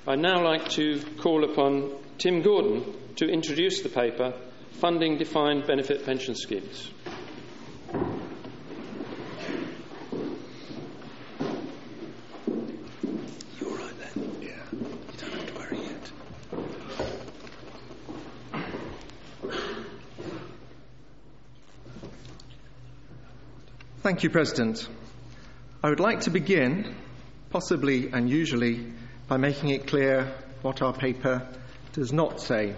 I'd now like to call upon Tim Gordon to introduce the paper, Funding Defined Benefit Pension Schemes. You all right then? Yeah. You don't have to worry yet. Thank you, President. I would like to begin, possibly unusually, by making it clear what our paper does not say.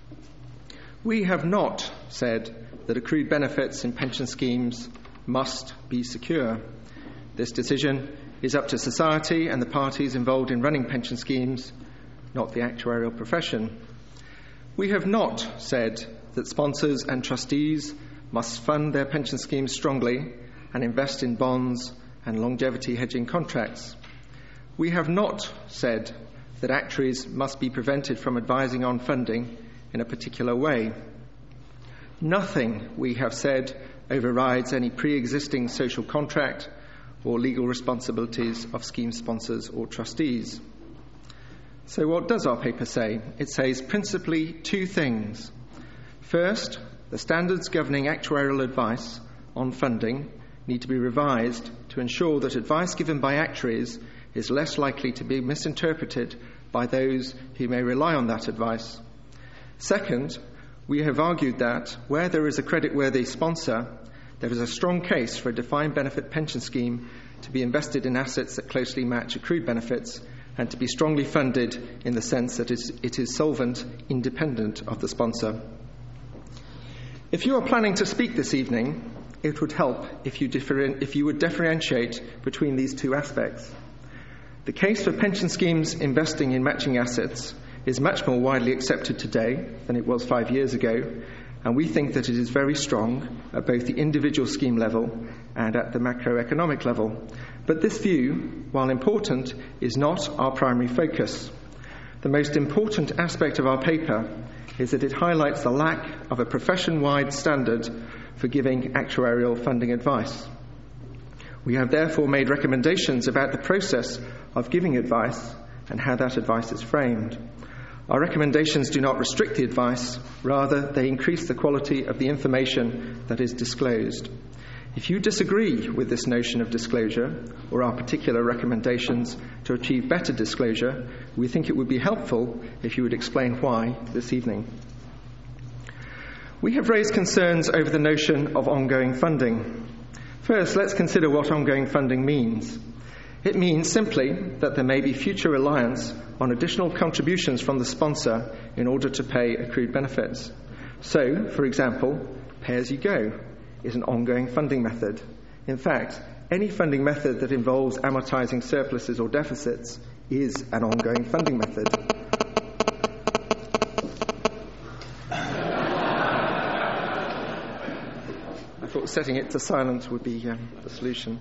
We have not said that accrued benefits in pension schemes must be secure. This decision is up to society and the parties involved in running pension schemes, not the actuarial profession. We have not said that sponsors and trustees must fund their pension schemes strongly and invest in bonds and longevity hedging contracts. We have not said that actuaries must be prevented from advising on funding in a particular way. Nothing we have said overrides any pre-existing social contract or legal responsibilities of scheme sponsors or trustees. So what does our paper say? It says principally two things. First, the standards governing actuarial advice on funding need to be revised to ensure that advice given by actuaries is less likely to be misinterpreted by those who may rely on that advice. Second, we have argued that where there is a creditworthy sponsor, there is a strong case for a defined benefit pension scheme to be invested in assets that closely match accrued benefits and to be strongly funded in the sense that it is solvent, independent of the sponsor. If you are planning to speak this evening, it would help if you would differentiate between these two aspects. The case for pension schemes investing in matching assets is much more widely accepted today than it was 5 years ago, and we think that it is very strong at both the individual scheme level and at the macroeconomic level. But this view, while important, is not our primary focus. The most important aspect of our paper is that it highlights the lack of a profession-wide standard for giving actuarial funding advice. We have therefore made recommendations about the process of giving advice and how that advice is framed. Our recommendations do not restrict the advice, rather they increase the quality of the information that is disclosed. If you disagree with this notion of disclosure or our particular recommendations to achieve better disclosure, we think it would be helpful if you would explain why this evening. We have raised concerns over the notion of ongoing funding. First, let's consider what ongoing funding means. It means simply that there may be future reliance on additional contributions from the sponsor in order to pay accrued benefits. So, for example, pay-as-you-go is an ongoing funding method. In fact, any funding method that involves amortizing surpluses or deficits is an ongoing funding method. I thought setting it to silent would be the solution.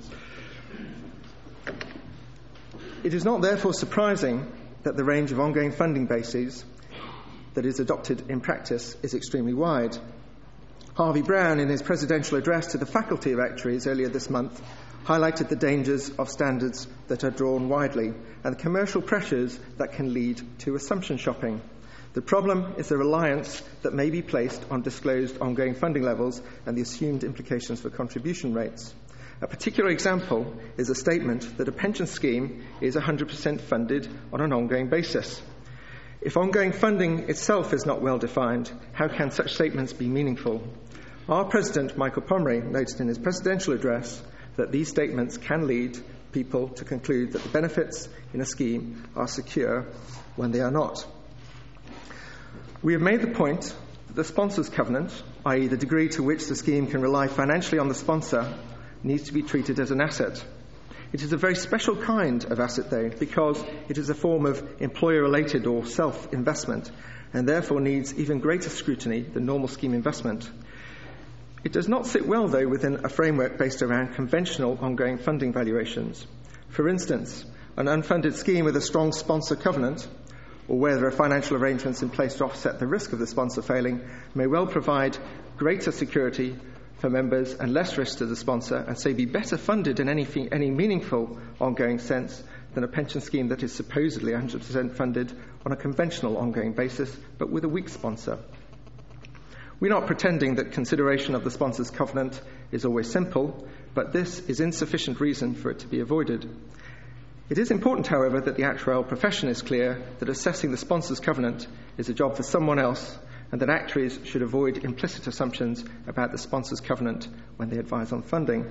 It is not therefore surprising that the range of ongoing funding bases that is adopted in practice is extremely wide. Harvey Brown, in his presidential address to the Faculty of Actuaries earlier this month, highlighted the dangers of standards that are drawn widely and the commercial pressures that can lead to assumption shopping. The problem is the reliance that may be placed on disclosed ongoing funding levels and the assumed implications for contribution rates. A particular example is a statement that a pension scheme is 100% funded on an ongoing basis. If ongoing funding itself is not well defined, how can such statements be meaningful? Our President, Michael Pomrey, noted in his presidential address that these statements can lead people to conclude that the benefits in a scheme are secure when they are not. We have made the point that the sponsor's covenant, i.e. the degree to which the scheme can rely financially on the sponsor, needs to be treated as an asset. It is a very special kind of asset, though, because it is a form of employer-related or self-investment and therefore needs even greater scrutiny than normal scheme investment. It does not sit well, though, within a framework based around conventional ongoing funding valuations. For instance, an unfunded scheme with a strong sponsor covenant, or where there are financial arrangements in place to offset the risk of the sponsor failing, may well provide greater security for members and less risk to the sponsor, and so be better funded in any meaningful ongoing sense than a pension scheme that is supposedly 100% funded on a conventional ongoing basis, but with a weak sponsor. We're not pretending that consideration of the sponsor's covenant is always simple, but this is insufficient reason for it to be avoided. It is important, however, that the actuarial profession is clear that assessing the sponsor's covenant is a job for someone else, and that actuaries should avoid implicit assumptions about the sponsor's covenant when they advise on funding.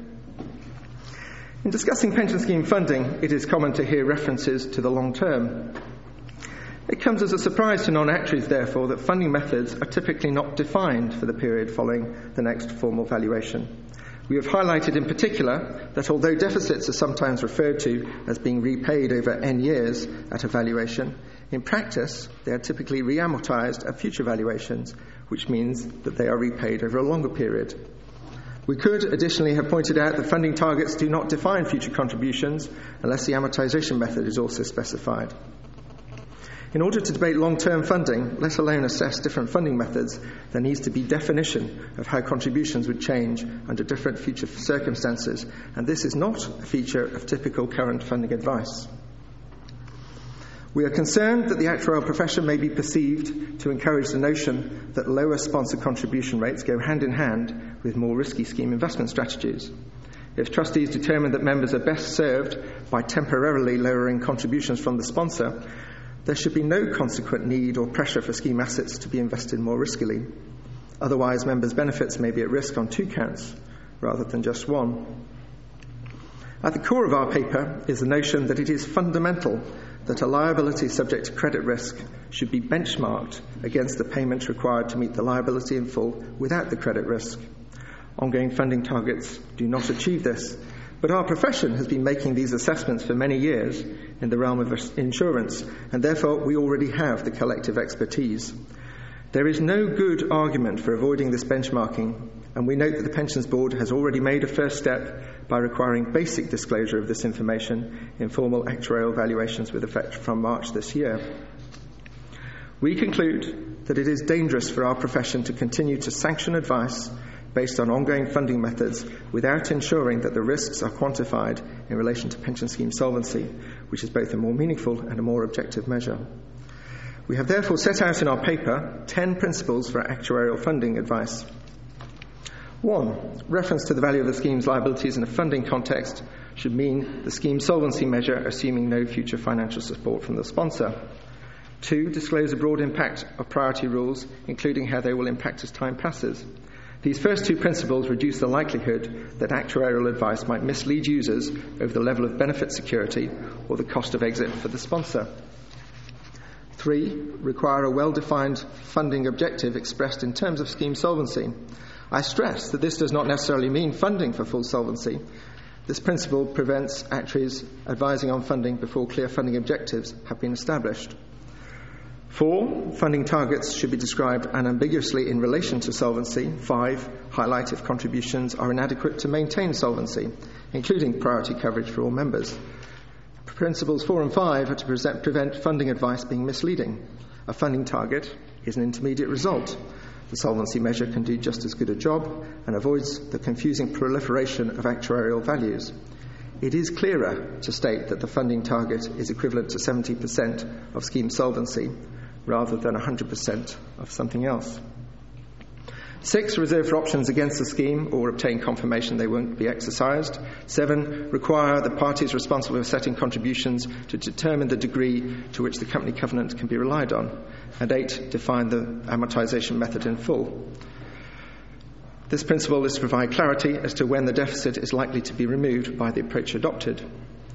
In discussing pension scheme funding, it is common to hear references to the long term. It comes as a surprise to non-actuaries, therefore, that funding methods are typically not defined for the period following the next formal valuation. We have highlighted in particular that although deficits are sometimes referred to as being repaid over n years at a valuation, in practice they are typically re-amortised at future valuations, which means that they are repaid over a longer period. We could additionally have pointed out that funding targets do not define future contributions unless the amortisation method is also specified. In order to debate long-term funding, let alone assess different funding methods, there needs to be definition of how contributions would change under different future circumstances, and this is not a feature of typical current funding advice. We are concerned that the actuarial profession may be perceived to encourage the notion that lower sponsor contribution rates go hand in hand with more risky scheme investment strategies. If trustees determine that members are best served by temporarily lowering contributions from the sponsor, there should be no consequent need or pressure for scheme assets to be invested more riskily. Otherwise, members' benefits may be at risk on two counts rather than just one. At the core of our paper is the notion that it is fundamental that a liability subject to credit risk should be benchmarked against the payment required to meet the liability in full without the credit risk. Ongoing funding targets do not achieve this, but our profession has been making these assessments for many years in the realm of insurance, and therefore we already have the collective expertise. There is no good argument for avoiding this benchmarking, and we note that the Pensions Board has already made a first step by requiring basic disclosure of this information in formal actuarial valuations with effect from March this year. We conclude that it is dangerous for our profession to continue to sanction advice based on ongoing funding methods without ensuring that the risks are quantified in relation to pension scheme solvency, which is both a more meaningful and a more objective measure. We have therefore set out in our paper 10 principles for actuarial funding advice. 1. Reference to the value of the scheme's liabilities in a funding context should mean the scheme's solvency measure assuming no future financial support from the sponsor. 2. Disclose a broad impact of priority rules, including how they will impact as time passes. These first two principles reduce the likelihood that actuarial advice might mislead users over the level of benefit security or the cost of exit for the sponsor. 3. Require a well-defined funding objective expressed in terms of scheme solvency. I stress that this does not necessarily mean funding for full solvency. This principle prevents actuaries advising on funding before clear funding objectives have been established. 4. Funding targets should be described unambiguously in relation to solvency. 5. Highlight if contributions are inadequate to maintain solvency, including priority coverage for all members. Principles 4 and 5 are to prevent funding advice being misleading. A funding target is an intermediate result. The solvency measure can do just as good a job and avoids the confusing proliferation of actuarial values. It is clearer to state that the funding target is equivalent to 70% of scheme solvency rather than 100% of something else. 6. Reserve for options against the scheme or obtain confirmation they won't be exercised. 7. Require the parties responsible for setting contributions to determine the degree to which the company covenant can be relied on. And 8. Define the amortisation method in full. This principle is to provide clarity as to when the deficit is likely to be removed by the approach adopted.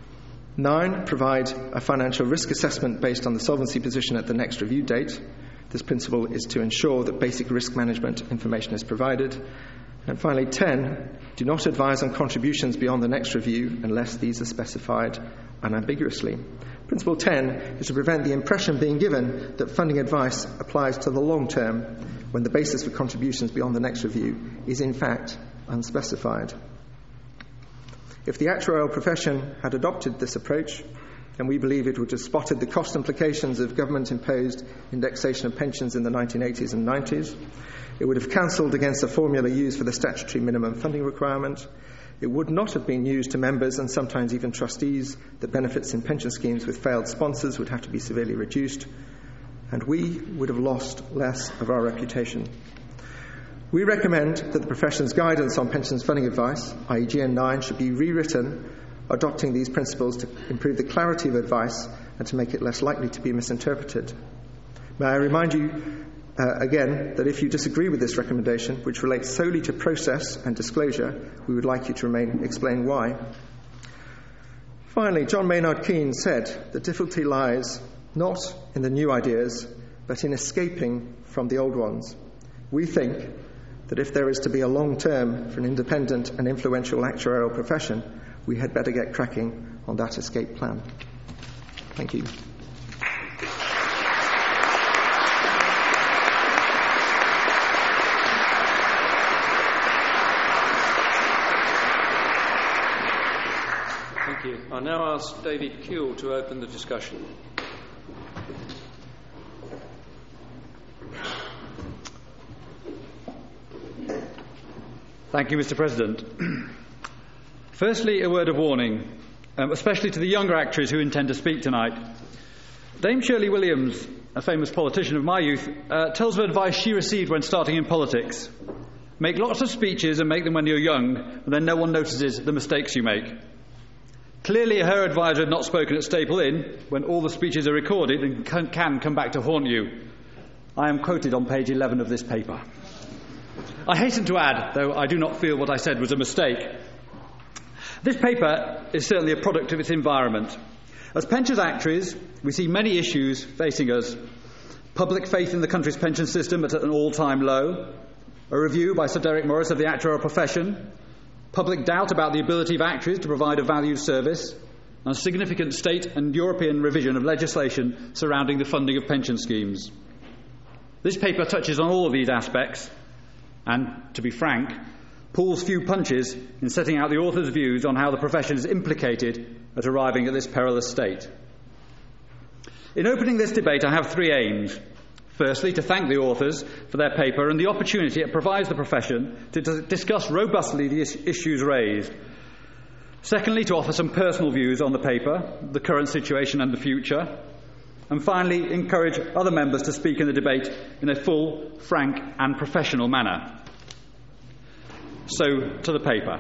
9. Provide a financial risk assessment based on the solvency position at the next review date. This principle is to ensure that basic risk management information is provided. And finally, 10. Do not advise on contributions beyond the next review unless these are specified unambiguously. Principle 10 is to prevent the impression being given that funding advice applies to the long term when the basis for contributions beyond the next review is in fact unspecified. If the actuarial profession had adopted this approach, then we believe it would have spotted the cost implications of government-imposed indexation of pensions in the 1980s and 90s. It would have cancelled against the formula used for the statutory minimum funding requirement. It would not have been used to members and sometimes even trustees. The benefits in pension schemes with failed sponsors would have to be severely reduced, and we would have lost less of our reputation. We recommend that the profession's guidance on pensions funding advice, i.e. GN 9, should be rewritten, adopting these principles to improve the clarity of advice and to make it less likely to be misinterpreted. May I remind you again that if you disagree with this recommendation, which relates solely to process and disclosure, we would like you to explain why. Finally, John Maynard Keynes said the difficulty lies not in the new ideas, but in escaping from the old ones. We think that if there is to be a long term for an independent and influential actuarial profession, we had better get cracking on that escape plan. Thank you. Thank you. I now ask David Kuehl to open the discussion. Thank you, Mr. President. Firstly, a word of warning, especially to the younger actuaries who intend to speak tonight. Dame Shirley Williams, a famous politician of my youth, tells of advice she received when starting in politics. Make lots of speeches and make them when you're young, and then no one notices the mistakes you make. Clearly, her advisor had not spoken at Staple Inn when all the speeches are recorded and can come back to haunt you. I am quoted on page 11 of this paper. I hasten to add, though I do not feel what I said was a mistake. This paper is certainly a product of its environment. As pensions actuaries, we see many issues facing us. Public faith in the country's pension system at an all-time low, a review by Sir Derek Morris of the actuarial profession, public doubt about the ability of actuaries to provide a valued service, and a significant state and European revision of legislation surrounding the funding of pension schemes. This paper touches on all of these aspects and, to be frank, pulls few punches in setting out the author's views on how the profession is implicated at arriving at this perilous state. In opening this debate, I have three aims. Firstly, to thank the authors for their paper and the opportunity it provides the profession to discuss robustly the issues raised. Secondly, to offer some personal views on the paper, the current situation and the future. And finally, encourage other members to speak in the debate in a full, frank and professional manner. So, to the paper.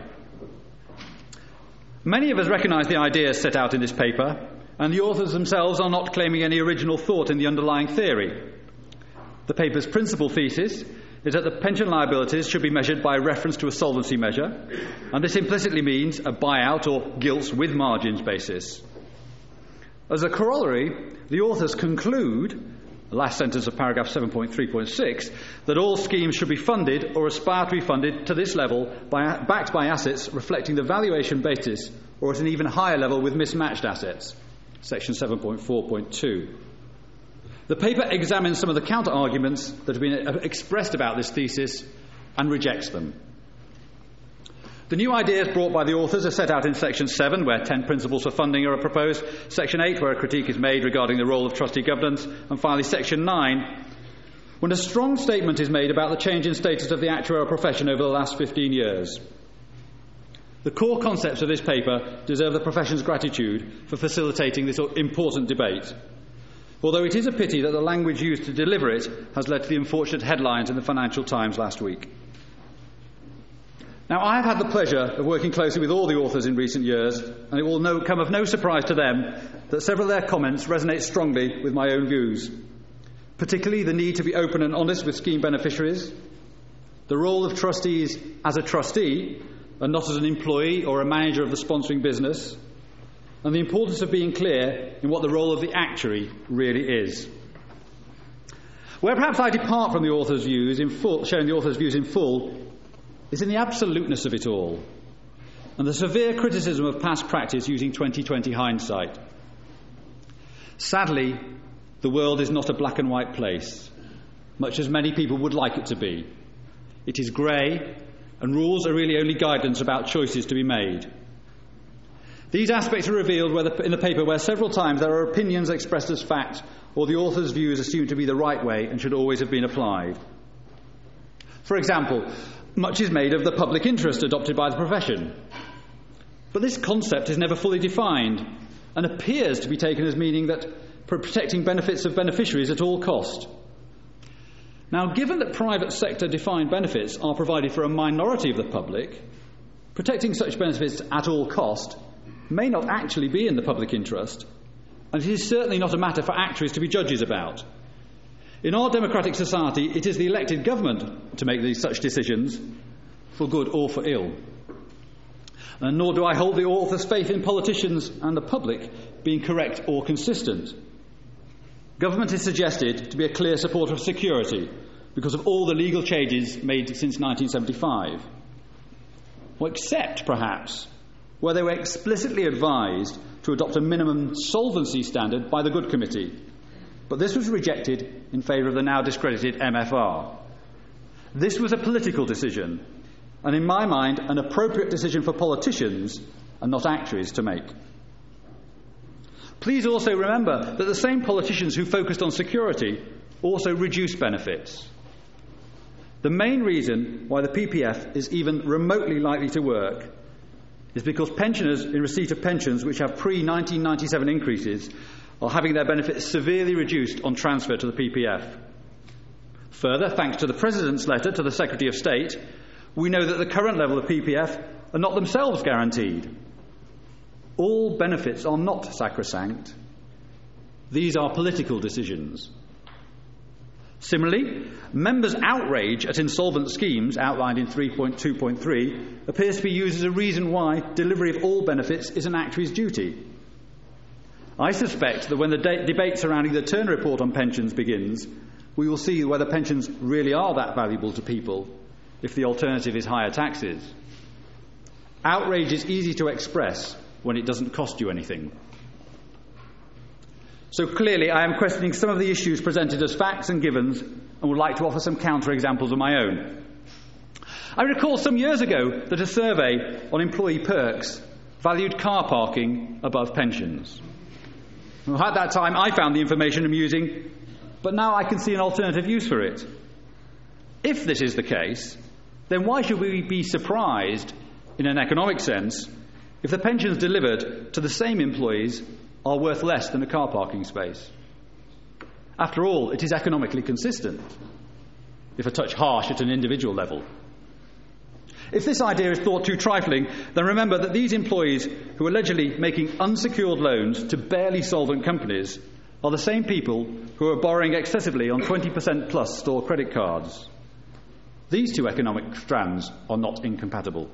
Many of us recognise the ideas set out in this paper, and the authors themselves are not claiming any original thought in the underlying theory. The paper's principal thesis is that the pension liabilities should be measured by reference to a solvency measure, and this implicitly means a buyout or gilts with margins basis. As a corollary, the authors conclude, the last sentence of paragraph 7.3.6, that all schemes should be funded or aspire to be funded to this level backed by assets reflecting the valuation basis or at an even higher level with mismatched assets, section 7.4.2. The paper examines some of the counter-arguments that have been expressed about this thesis and rejects them. The new ideas brought by the authors are set out in Section 7, where 10 principles for funding are proposed, Section 8, where a critique is made regarding the role of trustee governance, and finally Section 9, when a strong statement is made about the change in status of the actuarial profession over the last 15 years. The core concepts of this paper deserve the profession's gratitude for facilitating this important debate, although it is a pity that the language used to deliver it has led to the unfortunate headlines in the Financial Times last week. Now, I have had the pleasure of working closely with all the authors in recent years, and it will come of no surprise to them that several of their comments resonate strongly with my own views, particularly the need to be open and honest with scheme beneficiaries, the role of trustees as a trustee and not as an employee or a manager of the sponsoring business, and the importance of being clear in what the role of the actuary really is. Where perhaps I depart from the author's views in full, sharing the author's views in full, is in the absoluteness of it all, and the severe criticism of past practice using 2020 hindsight. Sadly, the world is not a black and white place, much as many people would like it to be. It is grey, and rules are really only guidance about choices to be made. These aspects are revealed in the paper where several times there are opinions expressed as fact, or the author's views assumed to be the right way and should always have been applied. For example, much is made of the public interest adopted by the profession. But this concept is never fully defined and appears to be taken as meaning that protecting benefits of beneficiaries at all cost. Now, given that private sector defined benefits are provided for a minority of the public, protecting such benefits at all cost may not actually be in the public interest, and it is certainly not a matter for actuaries to be judges about. In our democratic society, it is the elected government to make such decisions, for good or for ill. And nor do I hold the author's faith in politicians and the public being correct or consistent. Government is suggested to be a clear supporter of security because of all the legal changes made since 1975. Well, except, perhaps, where they were explicitly advised to adopt a minimum solvency standard by the Good Committee. But this was rejected in favour of the now discredited MFR. This was a political decision, and in my mind, an appropriate decision for politicians and not actuaries to make. Please also remember that the same politicians who focused on security also reduced benefits. The main reason why the PPF is even remotely likely to work is because pensioners in receipt of pensions which have pre-1997 increases are having their benefits severely reduced on transfer to the PPF. Further, thanks to the President's letter to the Secretary of State, we know that the current level of PPF are not themselves guaranteed. All benefits are not sacrosanct. These are political decisions. Similarly, members' outrage at insolvent schemes outlined in 3.2.3 appears to be used as a reason why delivery of all benefits is an actuary's duty. I suspect that when the debate surrounding the Turner Report on pensions begins, we will see whether pensions really are that valuable to people if the alternative is higher taxes. Outrage is easy to express when it doesn't cost you anything. So clearly I am questioning some of the issues presented as facts and givens and would like to offer some counter-examples of my own. I recall some years ago that a survey on employee perks valued car parking above pensions. Well, at that time I found the information amusing, but now I can see an alternative use for it. If this is the case, then why should we be surprised, in an economic sense, if the pensions delivered to the same employees are worth less than a car parking space? After all, it is economically consistent, if a touch harsh at an individual level. If this idea is thought too trifling, then remember that these employees who are allegedly making unsecured loans to barely solvent companies are the same people who are borrowing excessively on 20% plus store credit cards. These two economic strands are not incompatible.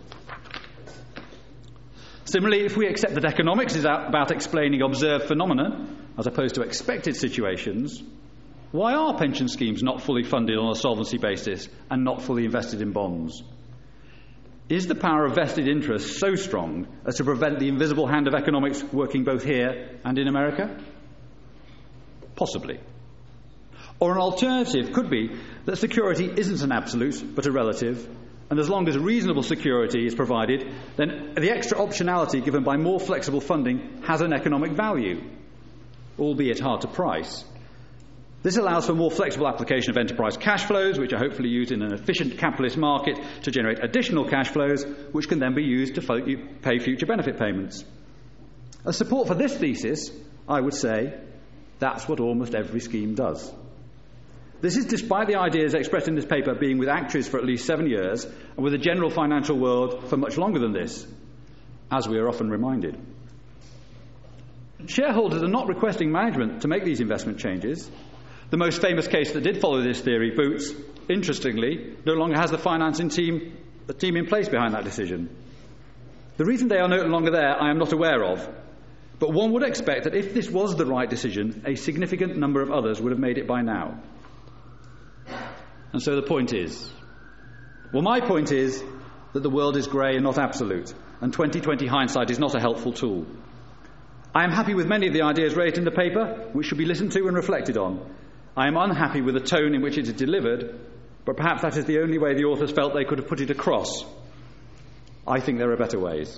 Similarly, if we accept that economics is about explaining observed phenomena as opposed to expected situations, why are pension schemes not fully funded on a solvency basis and not fully invested in bonds? Is the power of vested interests so strong as to prevent the invisible hand of economics working both here and in America? Possibly. Or an alternative could be that security isn't an absolute but a relative, and as long as reasonable security is provided, then the extra optionality given by more flexible funding has an economic value, albeit hard to price. This allows for more flexible application of enterprise cash flows, which are hopefully used in an efficient capitalist market to generate additional cash flows, which can then be used to pay future benefit payments. As support for this thesis, I would say that's what almost every scheme does. This is despite the ideas expressed in this paper being with actuaries for at least 7 years and with the general financial world for much longer than this, as we are often reminded. Shareholders are not requesting management to make these investment changes. The most famous case that did follow this theory, Boots, interestingly, no longer has the financing team in place behind that decision. The reason they are no longer there I am not aware of, but one would expect that if this was the right decision, a significant number of others would have made it by now. And so the point is, well, my point is that the world is grey and not absolute, and 20/20 hindsight is not a helpful tool. I am happy with many of the ideas raised in the paper, which should be listened to and reflected on. I am unhappy with the tone in which it is delivered, but perhaps that is the only way the authors felt they could have put it across. I think there are better ways.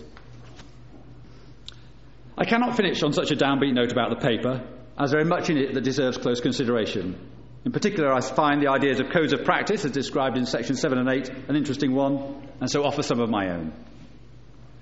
I cannot finish on such a downbeat note about the paper, as there is much in it that deserves close consideration. In particular, I find the ideas of codes of practice, as described in Section 7 and 8, an interesting one, and so offer some of my own.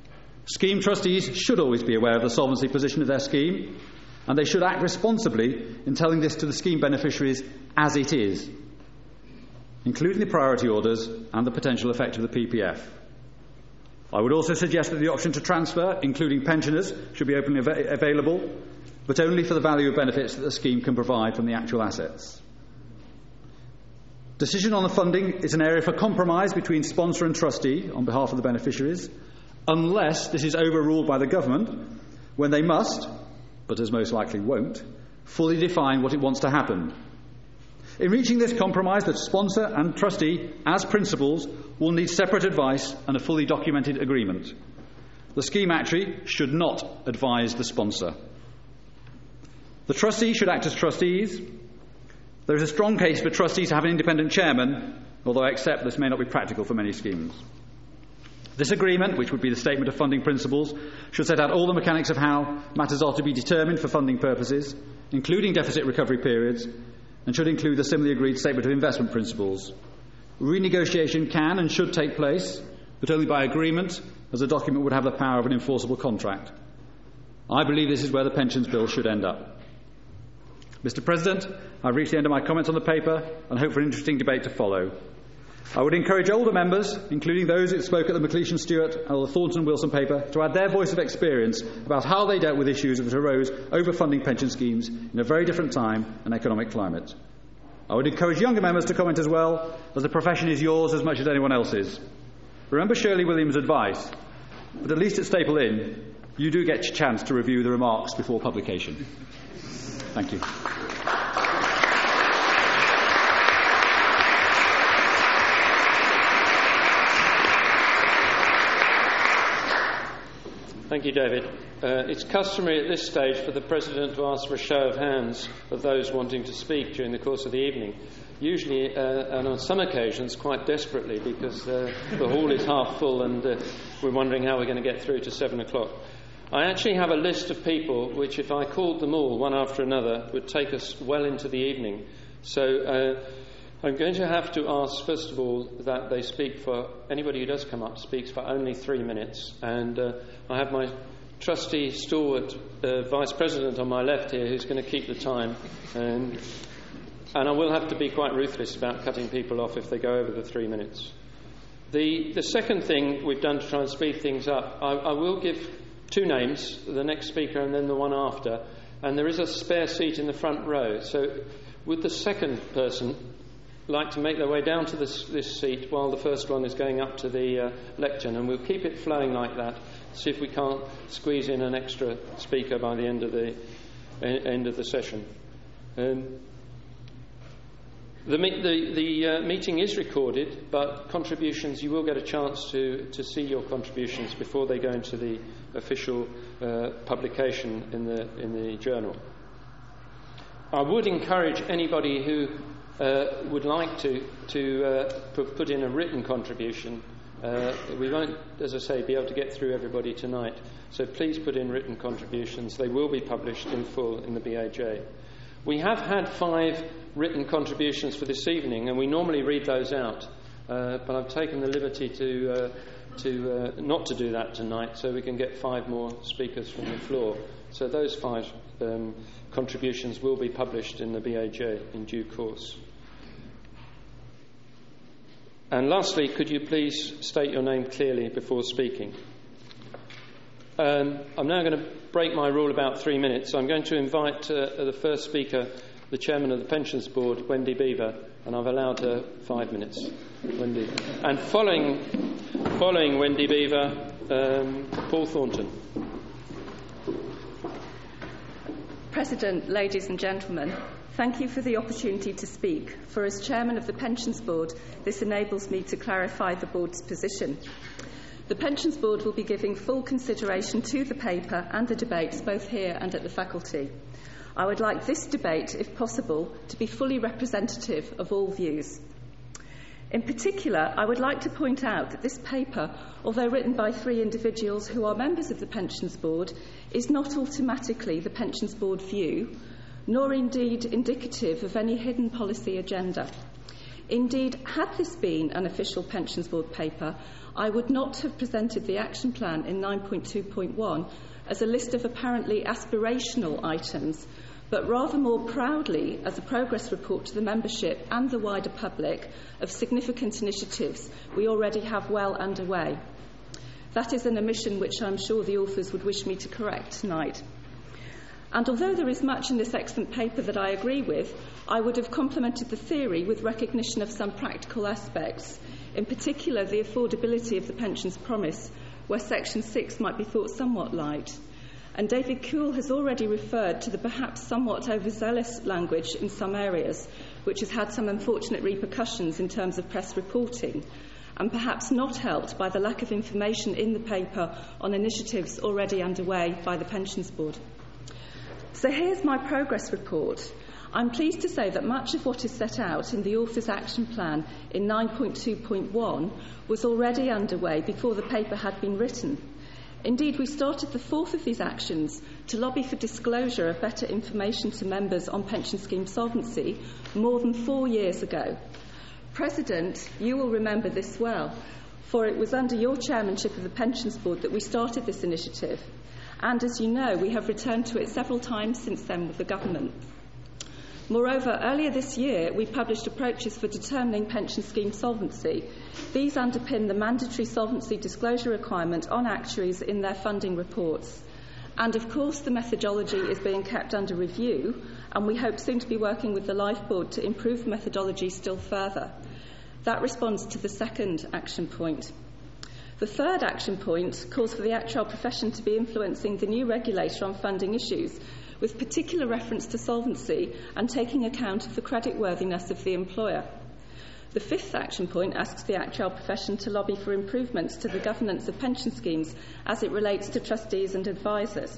Scheme trustees should always be aware of the solvency position of their scheme, and they should act responsibly in telling this to the scheme beneficiaries as it is, including the priority orders and the potential effect of the PPF. I would also suggest that the option to transfer, including pensioners, should be openly available, but only for the value of benefits that the scheme can provide from the actual assets. Decision on the funding is an area for compromise between sponsor and trustee on behalf of the beneficiaries, unless this is overruled by the government, when they must, but as most likely won't, fully define what it wants to happen. In reaching this compromise, the sponsor and trustee, as principals, will need separate advice and a fully documented agreement. The scheme actuary should not advise the sponsor. The trustee should act as trustees. There is a strong case for trustees to have an independent chairman, although I accept this may not be practical for many schemes. This agreement, which would be the statement of funding principles, should set out all the mechanics of how matters are to be determined for funding purposes, including deficit recovery periods, and should include the similarly agreed statement of investment principles. Renegotiation can and should take place, but only by agreement, as the document would have the power of an enforceable contract. I believe this is where the pensions bill should end up. Mr. President, I've reached the end of my comments on the paper and hope for an interesting debate to follow. I would encourage older members, including those who spoke at the McLeish Stewart or the Thornton Wilson paper, to add their voice of experience about how they dealt with issues that arose over funding pension schemes in a very different time and economic climate. I would encourage younger members to comment as well, as the profession is yours as much as anyone else's. Remember Shirley Williams' advice, but at least at Staple Inn, you do get a chance to review the remarks before publication. Thank you. Thank you, David. It's customary at this stage for the President to ask for a show of hands of those wanting to speak during the course of the evening, usually and on some occasions quite desperately, because the hall is half full and we're wondering how we're going to get through to 7 o'clock. I actually have a list of people which, if I called them all one after another, would take us well into the evening. So I'm going to have to ask, first of all, that they speak for, anybody who does come up speaks for only 3 minutes. And I have my trusty, stalwart Vice President on my left here who's going to keep the time. And I will have to be quite ruthless about cutting people off if they go over the 3 minutes. The second thing we've done to try and speed things up, I will give 2 names, the next speaker and then the one after. And there is a spare seat in the front row. So would the second person like to make their way down to this seat while the first one is going up to the lectern, and we'll keep it flowing like that, see if we can't squeeze in an extra speaker by the end of the session. The meeting is recorded, but contributions, you will get a chance to see your contributions before they go into the official publication in the journal. I would encourage anybody who would like to put in a written contribution. We won't, as I say, be able to get through everybody tonight, so please put in written contributions. They will be published in full in the BAJ. We have had 5 written contributions for this evening, and we normally read those out, but I've taken the liberty to not to do that tonight, so we can get 5 more speakers from the floor. So those 5 contributions will be published in the BAJ in due course. And lastly, could you please state your name clearly before speaking? I'm now going to break my rule about 3 minutes. I'm going to invite the first speaker, the Chairman of the Pensions Board, Wendy Beaver, and I've allowed her 5 minutes. Wendy. And following Wendy Beaver, Paul Thornton. President, ladies and gentlemen, thank you for the opportunity to speak. For as Chairman of the Pensions Board, this enables me to clarify the Board's position. The Pensions Board will be giving full consideration to the paper and the debates both here and at the faculty. I would like this debate, if possible, to be fully representative of all views. In particular, I would like to point out that this paper, although written by 3 individuals who are members of the Pensions Board, is not automatically the Pensions Board view, nor indeed indicative of any hidden policy agenda. Indeed, had this been an official Pensions Board paper, I would not have presented the action plan in 9.2.1 as a list of apparently aspirational items, but rather more proudly as a progress report to the membership and the wider public of significant initiatives we already have well underway. That is an omission which I'm sure the authors would wish me to correct tonight. And although there is much in this excellent paper that I agree with, I would have complemented the theory with recognition of some practical aspects, in particular the affordability of the pensions promise, where Section 6 might be thought somewhat light. And David Kuhl has already referred to the perhaps somewhat overzealous language in some areas, which has had some unfortunate repercussions in terms of press reporting, and perhaps not helped by the lack of information in the paper on initiatives already underway by the Pensions Board. So here's my progress report. I'm pleased to say that much of what is set out in the author's action plan in 9.2.1 was already underway before the paper had been written. Indeed, we started the fourth of these actions to lobby for disclosure of better information to members on pension scheme solvency more than 4 years ago. President, you will remember this well, for it was under your chairmanship of the Pensions Board that we started this initiative. And as you know, we have returned to it several times since then with the government. Moreover, earlier this year, we published approaches for determining pension scheme solvency. These underpin the mandatory solvency disclosure requirement on actuaries in their funding reports. And of course, the methodology is being kept under review, and we hope soon to be working with the Life Board to improve the methodology still further. That responds to the second action point. The third action point calls for the actuarial profession to be influencing the new regulator on funding issues, with particular reference to solvency and taking account of the creditworthiness of the employer. The fifth action point asks the actuarial profession to lobby for improvements to the governance of pension schemes as it relates to trustees and advisors.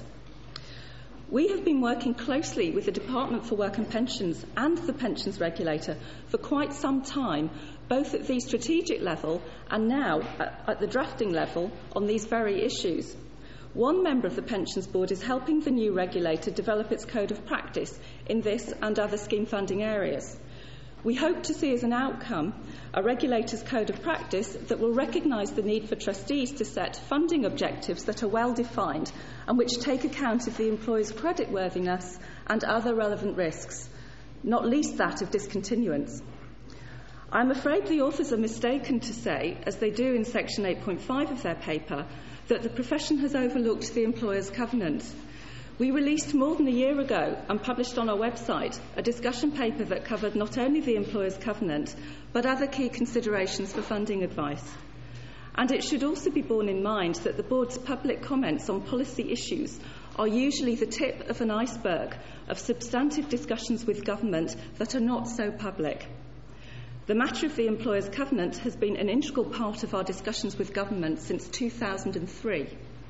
We have been working closely with the Department for Work and Pensions and the Pensions Regulator for quite some time, both at the strategic level and now at the drafting level on these very issues. One member of the Pensions Board is helping the new regulator develop its code of practice in this and other scheme funding areas. We hope to see as an outcome a regulator's code of practice that will recognise the need for trustees to set funding objectives that are well defined and which take account of the employer's creditworthiness and other relevant risks, not least that of discontinuance. I'm afraid the authors are mistaken to say, as they do in section 8.5 of their paper, that the profession has overlooked the employer's covenant. We released more than a year ago and published on our website a discussion paper that covered not only the employer's covenant, but other key considerations for funding advice. And it should also be borne in mind that the Board's public comments on policy issues are usually the tip of an iceberg of substantive discussions with government that are not so public. The matter of the employer's covenant has been an integral part of our discussions with government since 2003.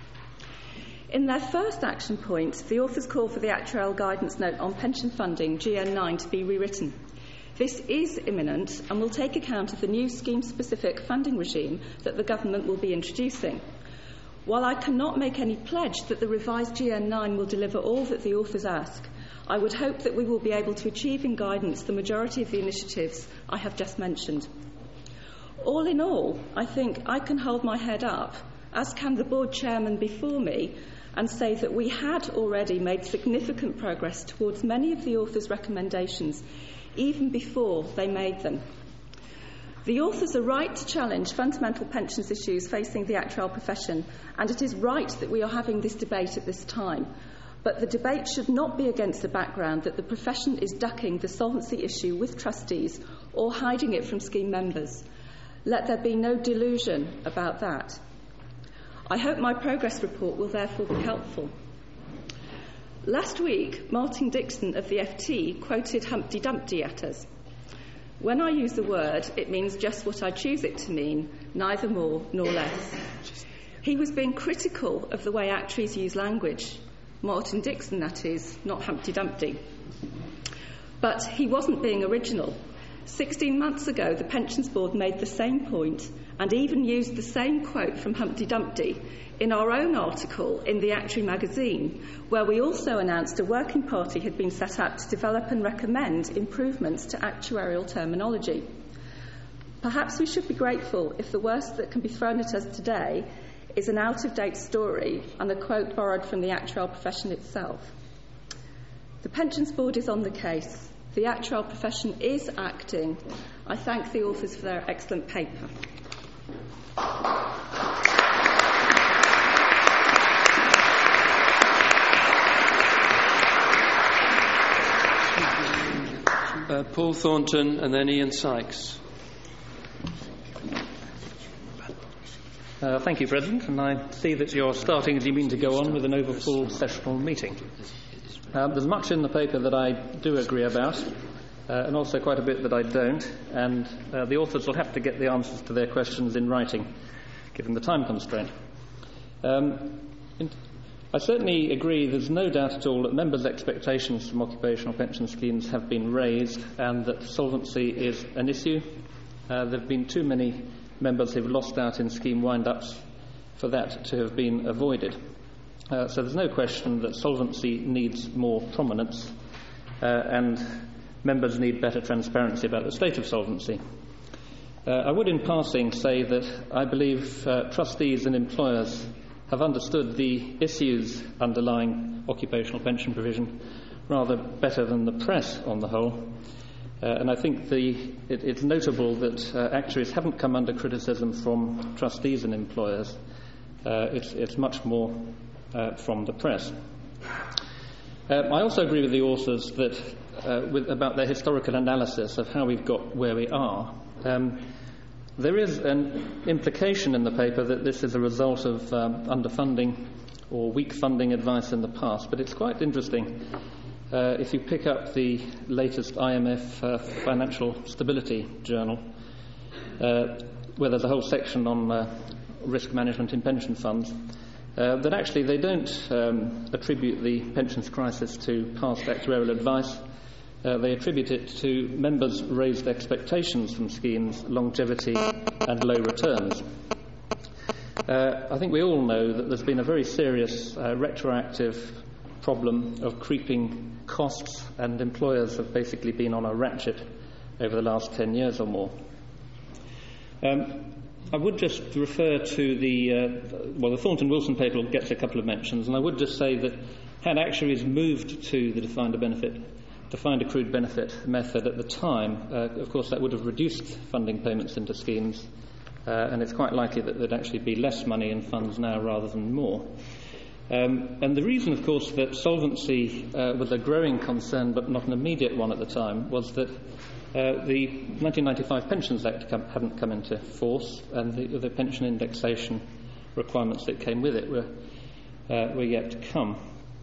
In their first action point, the authors call for the actuarial guidance note on pension funding, GN9, to be rewritten. This is imminent and will take account of the new scheme-specific funding regime that the government will be introducing. While I cannot make any pledge that the revised GN9 will deliver all that the authors ask, I would hope that we will be able to achieve in guidance the majority of the initiatives I have just mentioned. All in all, I think I can hold my head up, as can the board chairman before me, and say that we had already made significant progress towards many of the authors' recommendations, even before they made them. The authors are right to challenge fundamental pensions issues facing the actuarial profession, and it is right that we are having this debate at this time. But the debate should not be against the background that the profession is ducking the solvency issue with trustees or hiding it from scheme members. Let there be no delusion about that. I hope my progress report will therefore be helpful. Last week, Martin Dixon of the FT quoted Humpty Dumpty at us. When I use the word, it means just what I choose it to mean, neither more nor less. He was being critical of the way actuaries use language. Martin Dixon, that is, not Humpty Dumpty. But he wasn't being original. 16 months ago, the Pensions Board made the same point and even used the same quote from Humpty Dumpty in our own article in the Actuary magazine, where we also announced a working party had been set up to develop and recommend improvements to actuarial terminology. Perhaps we should be grateful if the worst that can be thrown at us today is an out-of-date story and a quote borrowed from the actuarial profession itself. The Pensions Board is on the case. The actuarial profession is acting. I thank the authors for their excellent paper. Paul Thornton and then Ian Sykes. Thank you, President, and I see that you're starting, as you mean to go on, with an overfull sessional meeting. There's much in the paper that I do agree about, and also quite a bit that I don't, and the authors will have to get the answers to their questions in writing, given the time constraint. I certainly agree there's no doubt at all that members' expectations from occupational pension schemes have been raised and that solvency is an issue. There have been too many members who've lost out in scheme wind-ups for that to have been avoided. So there's no question that solvency needs more prominence and members need better transparency about the state of solvency. I would in passing say that I believe trustees and employers have understood the issues underlying occupational pension provision rather better than the press on the whole. And I think it's notable that actuaries haven't come under criticism from trustees and employers. It's much more from the press. I also agree with the authors that about their historical analysis of how we've got where we are. There is an implication in the paper that this is a result of underfunding or weak funding advice in the past, but it's quite interesting. If you pick up the latest IMF Financial Stability Journal, where there's a whole section on risk management in pension funds, that actually they don't attribute the pensions crisis to past actuarial advice. They attribute it to members' raised expectations from schemes, longevity and low returns. I think we all know that there's been a very serious retroactive problem of creeping costs, and employers have basically been on a ratchet over the last 10 years or more. I would just refer to the Thornton-Wilson paper gets a couple of mentions, and I would just say that had actuaries moved to the defined accrued benefit method at the time, of course that would have reduced funding payments into schemes, and it's quite likely that there'd actually be less money in funds now rather than more. And the reason, of course, that solvency was a growing concern but not an immediate one at the time was that the 1995 Pensions Act hadn't come into force, and the pension indexation requirements that came with it were yet to come.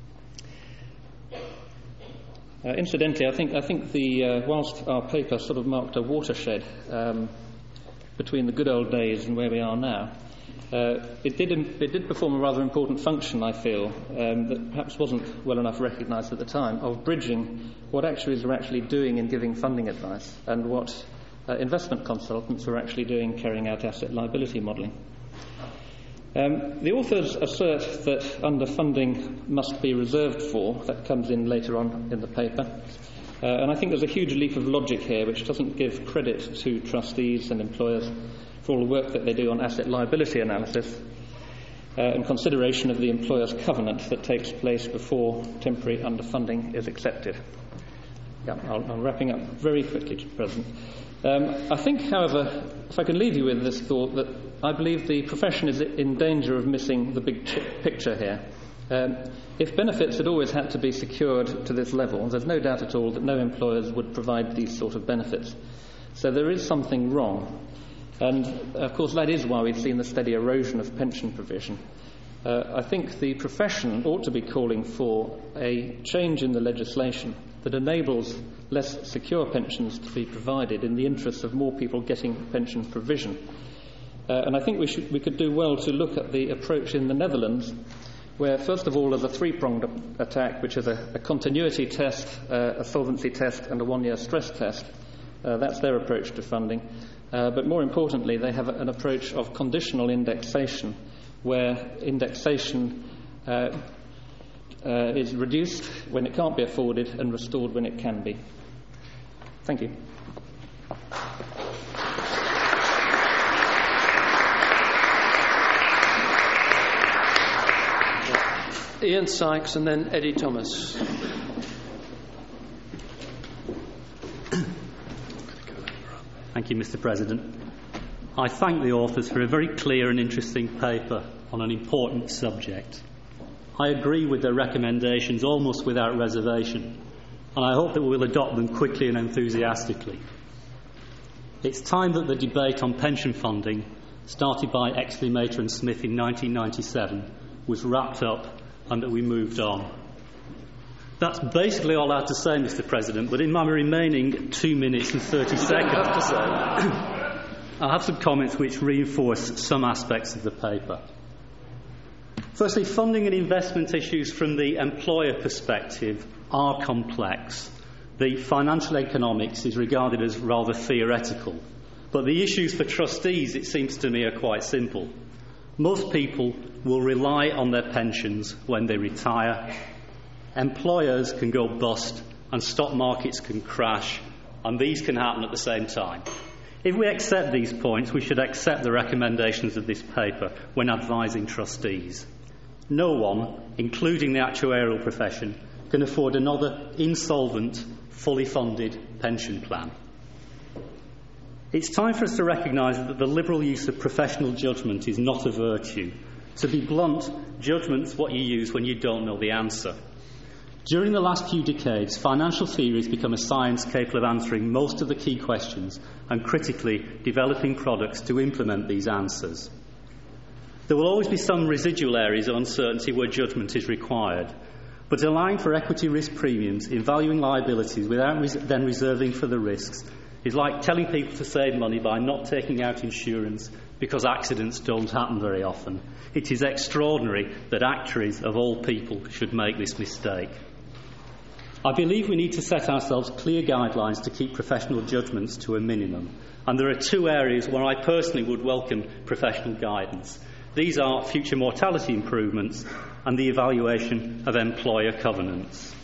Incidentally, I think whilst our paper sort of marked a watershed between the good old days and where we are now, it did perform a rather important function, I feel, that perhaps wasn't well enough recognised at the time, of bridging what actuaries were actually doing in giving funding advice and what investment consultants were actually doing carrying out asset liability modelling. The authors assert that underfunding must be reserved for. That comes in later on in the paper. And I think there's a huge leap of logic here which doesn't give credit to trustees and employers for all the work that they do on asset liability analysis and consideration of the employer's covenant that takes place before temporary underfunding is accepted. Yeah, I'm wrapping up very quickly, President. I think, however, if I can leave you with this thought, that I believe the profession is in danger of missing the big picture here. If benefits had always had to be secured to this level, there's no doubt at all that no employers would provide these sort of benefits. So there is something wrong. And, of course, that is why we've seen the steady erosion of pension provision. I think the profession ought to be calling for a change in the legislation that enables less secure pensions to be provided in the interests of more people getting pension provision. And I think we could do well to look at the approach in the Netherlands, where, first of all, there's a three-pronged attack, which is a continuity test, a solvency test, and a one-year stress test. That's their approach to funding. But more importantly, they have an approach of conditional indexation, where indexation is reduced when it can't be afforded and restored when it can be. Thank you. Ian Sykes and then Eddie Thomas. Thank you, Mr. President. I thank the authors for a very clear and interesting paper on an important subject. I agree with their recommendations almost without reservation, and I hope that we will adopt them quickly and enthusiastically. It's time that the debate on pension funding, started by Exley, Mater and Smith in 1997, was wrapped up and that we moved on. That's basically all I have to say, Mr. President, but in my remaining 2 minutes and 30 seconds, I have some comments which reinforce some aspects of the paper. Firstly, funding and investment issues from the employer perspective are complex. The financial economics is regarded as rather theoretical, but the issues for trustees, it seems to me, are quite simple. Most people will rely on their pensions when they retire. Employers can go bust and stock markets can crash, and these can happen at the same time. If we accept these points, we should accept the recommendations of this paper when advising trustees. No one, including the actuarial profession, can afford another insolvent, fully funded pension plan. It's time for us to recognise that the liberal use of professional judgment is not a virtue. To be blunt, judgment's what you use when you don't know the answer. During the last few decades, financial theory has become a science capable of answering most of the key questions and critically developing products to implement these answers. There will always be some residual areas of uncertainty where judgment is required, but allowing for equity risk premiums in valuing liabilities without then reserving for the risks is like telling people to save money by not taking out insurance because accidents don't happen very often. It is extraordinary that actuaries of all people should make this mistake. I believe we need to set ourselves clear guidelines to keep professional judgments to a minimum, and there are two areas where I personally would welcome professional guidance. These are future mortality improvements and the evaluation of employer covenants.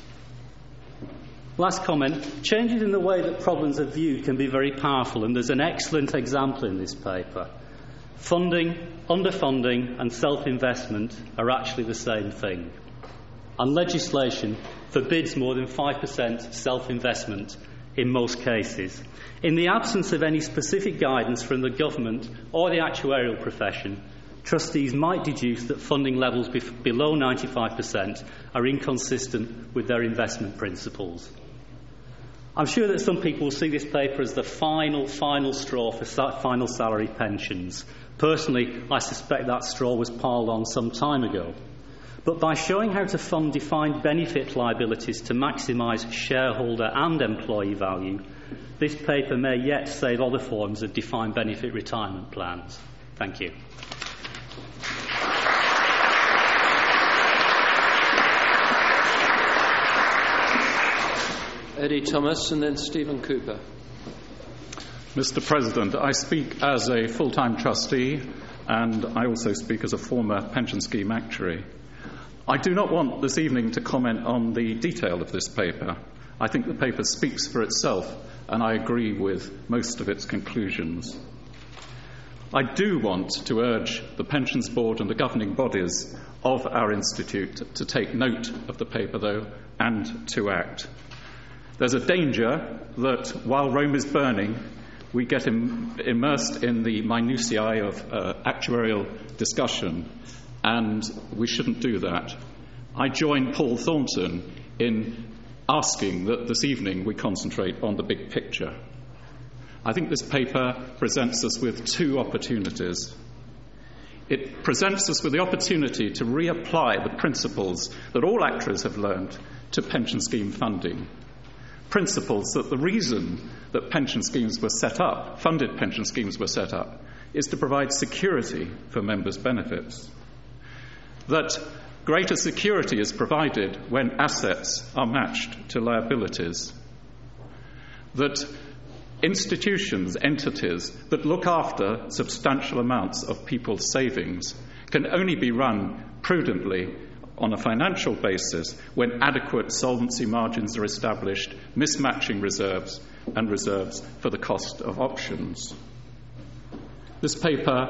Last comment, changes in the way that problems are viewed can be very powerful, and there's an excellent example in this paper. Funding, underfunding and self-investment are actually the same thing. And legislation forbids more than 5% self-investment in most cases. In the absence of any specific guidance from the government or the actuarial profession, trustees might deduce that funding levels below 95% are inconsistent with their investment principles. I'm sure that some people will see this paper as the final straw for final salary pensions. Personally, I suspect that straw was piled on some time ago. But by showing how to fund defined benefit liabilities to maximise shareholder and employee value, this paper may yet save other forms of defined benefit retirement plans. Thank you. Eddie Thomas and then Stephen Cooper. Mr. President, I speak as a full-time trustee and I also speak as a former pension scheme actuary. I do not want this evening to comment on the detail of this paper. I think the paper speaks for itself and I agree with most of its conclusions. I do want to urge the Pensions Board and the governing bodies of our institute to take note of the paper, though, and to act. There's a danger that while Rome is burning, we get immersed in the minutiae of actuarial discussion, and we shouldn't do that. I join Paul Thornton in asking that this evening we concentrate on the big picture. I think this paper presents us with two opportunities. It presents us with the opportunity to reapply the principles that all actuaries have learned to pension scheme funding. Principles that the reason that pension schemes were set up, funded pension schemes were set up, is to provide security for members' benefits. That greater security is provided when assets are matched to liabilities. That institutions, entities that look after substantial amounts of people's savings can only be run prudently on a financial basis when adequate solvency margins are established, mismatching reserves and reserves for the cost of options. This paper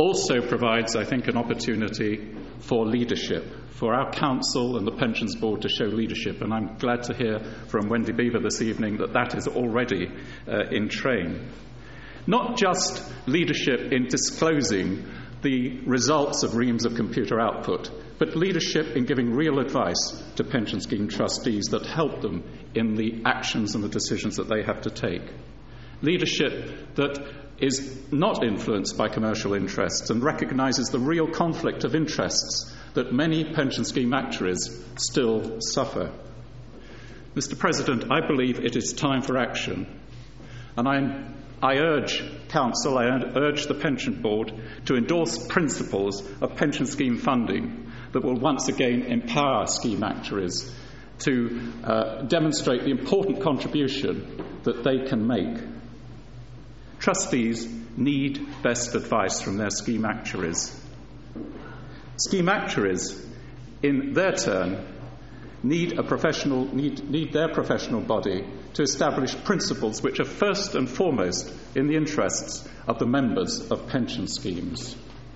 also provides, I think, an opportunity for leadership, for our council and the Pensions Board to show leadership. And I'm glad to hear from Wendy Beaver this evening that that is already in train. Not just leadership in disclosing the results of reams of computer output, but leadership in giving real advice to pension scheme trustees that help them in the actions and the decisions that they have to take. Leadership that is not influenced by commercial interests and recognises the real conflict of interests that many pension scheme actuaries still suffer. Mr. President, I believe it is time for action, and I urge Council, I urge the Pension Board to endorse principles of pension scheme funding that will once again empower scheme actuaries to demonstrate the important contribution that they can make. Trustees need best advice from their scheme actuaries. Scheme actuaries, in their turn, need their professional body to establish principles which are first and foremost in the interests of the members of pension schemes.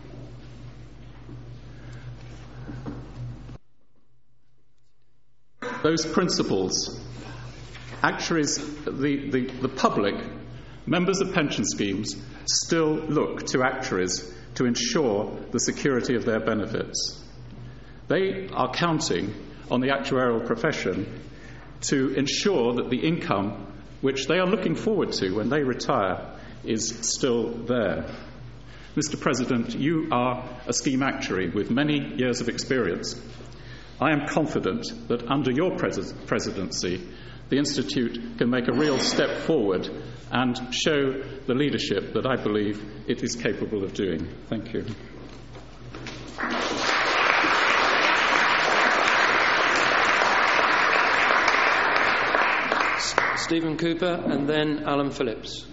Those principles, actuaries, the public, members of pension schemes, still look to actuaries to ensure the security of their benefits. They are counting on the actuarial profession to ensure that the income which they are looking forward to when they retire is still there. Mr. President, you are a scheme actuary with many years of experience. I am confident that under your presidency, the Institute can make a real step forward and show the leadership that I believe it is capable of doing. Thank you. Stephen Cooper and then Alan Phillips.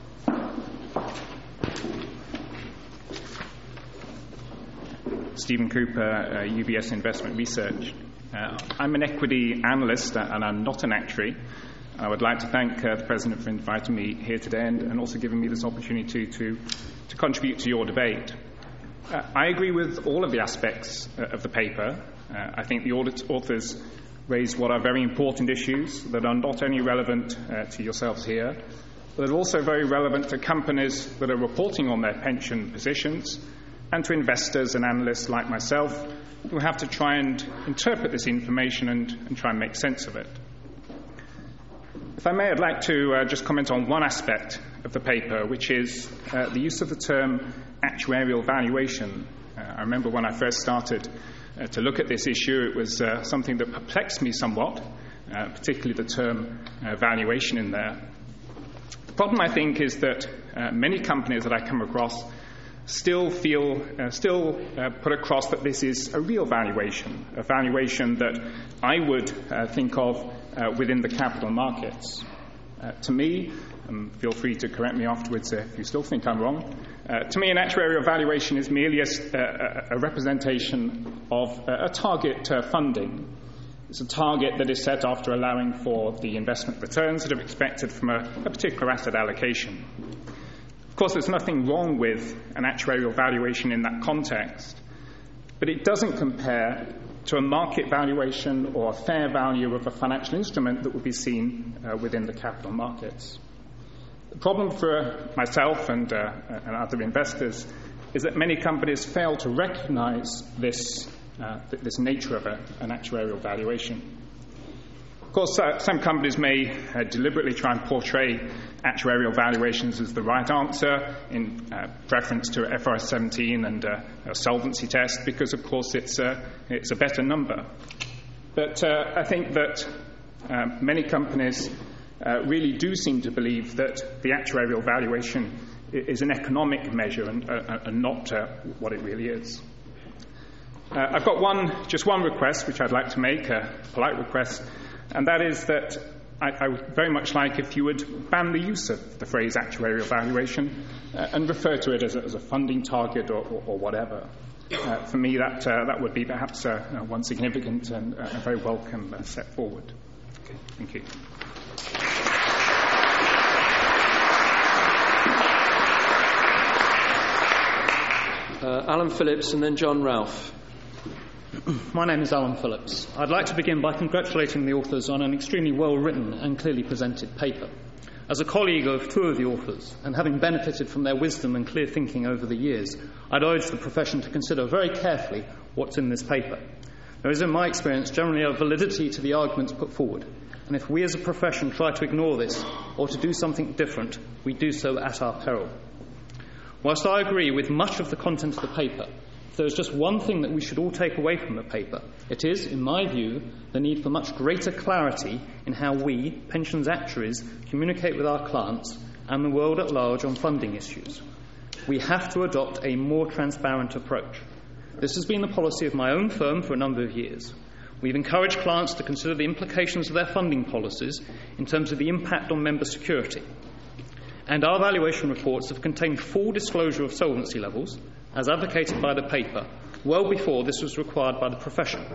Stephen Cooper, UBS Investment Research. I'm an equity analyst and I'm not an actuary. I would like to thank the President for inviting me here today and also giving me this opportunity to contribute to your debate. I agree with all of the aspects of the paper. I think the authors raise what are very important issues that are not only relevant to yourselves here, but are also very relevant to companies that are reporting on their pension positions and to investors and analysts like myself who have to try and interpret this information and try and make sense of it. If I may, I'd like to just comment on one aspect of the paper, which is the use of the term actuarial valuation. I remember when I first started to look at this issue, it was something that perplexed me somewhat, particularly the term valuation in there. The problem, I think, is that many companies that I come across still put across that this is a real valuation, a valuation that I would think of within the capital markets. To me, feel free to correct me afterwards if you still think I'm wrong, to me an actuarial valuation is merely a representation of a target funding. It's a target that is set after allowing for the investment returns that are expected from a particular asset allocation. Of course, there's nothing wrong with an actuarial valuation in that context, but it doesn't compare to a market valuation or a fair value of a financial instrument that would be seen within the capital markets. The problem for myself and other investors is that many companies fail to recognize this nature of an actuarial valuation. Of course, some companies may deliberately try and portray actuarial valuations as the right answer in preference to FRS 17 and a solvency test because, of course, it's a better number. But I think that many companies really do seem to believe that the actuarial valuation is an economic measure and not what it really is. I've got just one request which I'd like to make, a polite request, and that is that I would very much like if you would ban the use of the phrase actuarial valuation and refer to it as a funding target or whatever. For me, that would be perhaps one significant and a very welcome step forward. Okay, thank you. Alan Phillips and then John Ralph. My name is Alan Phillips. I'd like to begin by congratulating the authors on an extremely well-written and clearly presented paper. As a colleague of two of the authors, and having benefited from their wisdom and clear thinking over the years, I'd urge the profession to consider very carefully what's in this paper. There is, in my experience, generally a validity to the arguments put forward, and if we as a profession try to ignore this or to do something different, we do so at our peril. Whilst I agree with much of the content of the paper, if there is just one thing that we should all take away from the paper, it is, in my view, the need for much greater clarity in how we, pensions actuaries, communicate with our clients and the world at large on funding issues. We have to adopt a more transparent approach. This has been the policy of my own firm for a number of years. We've encouraged clients to consider the implications of their funding policies in terms of the impact on member security. And our valuation reports have contained full disclosure of solvency levels, as advocated by the paper, well before this was required by the profession.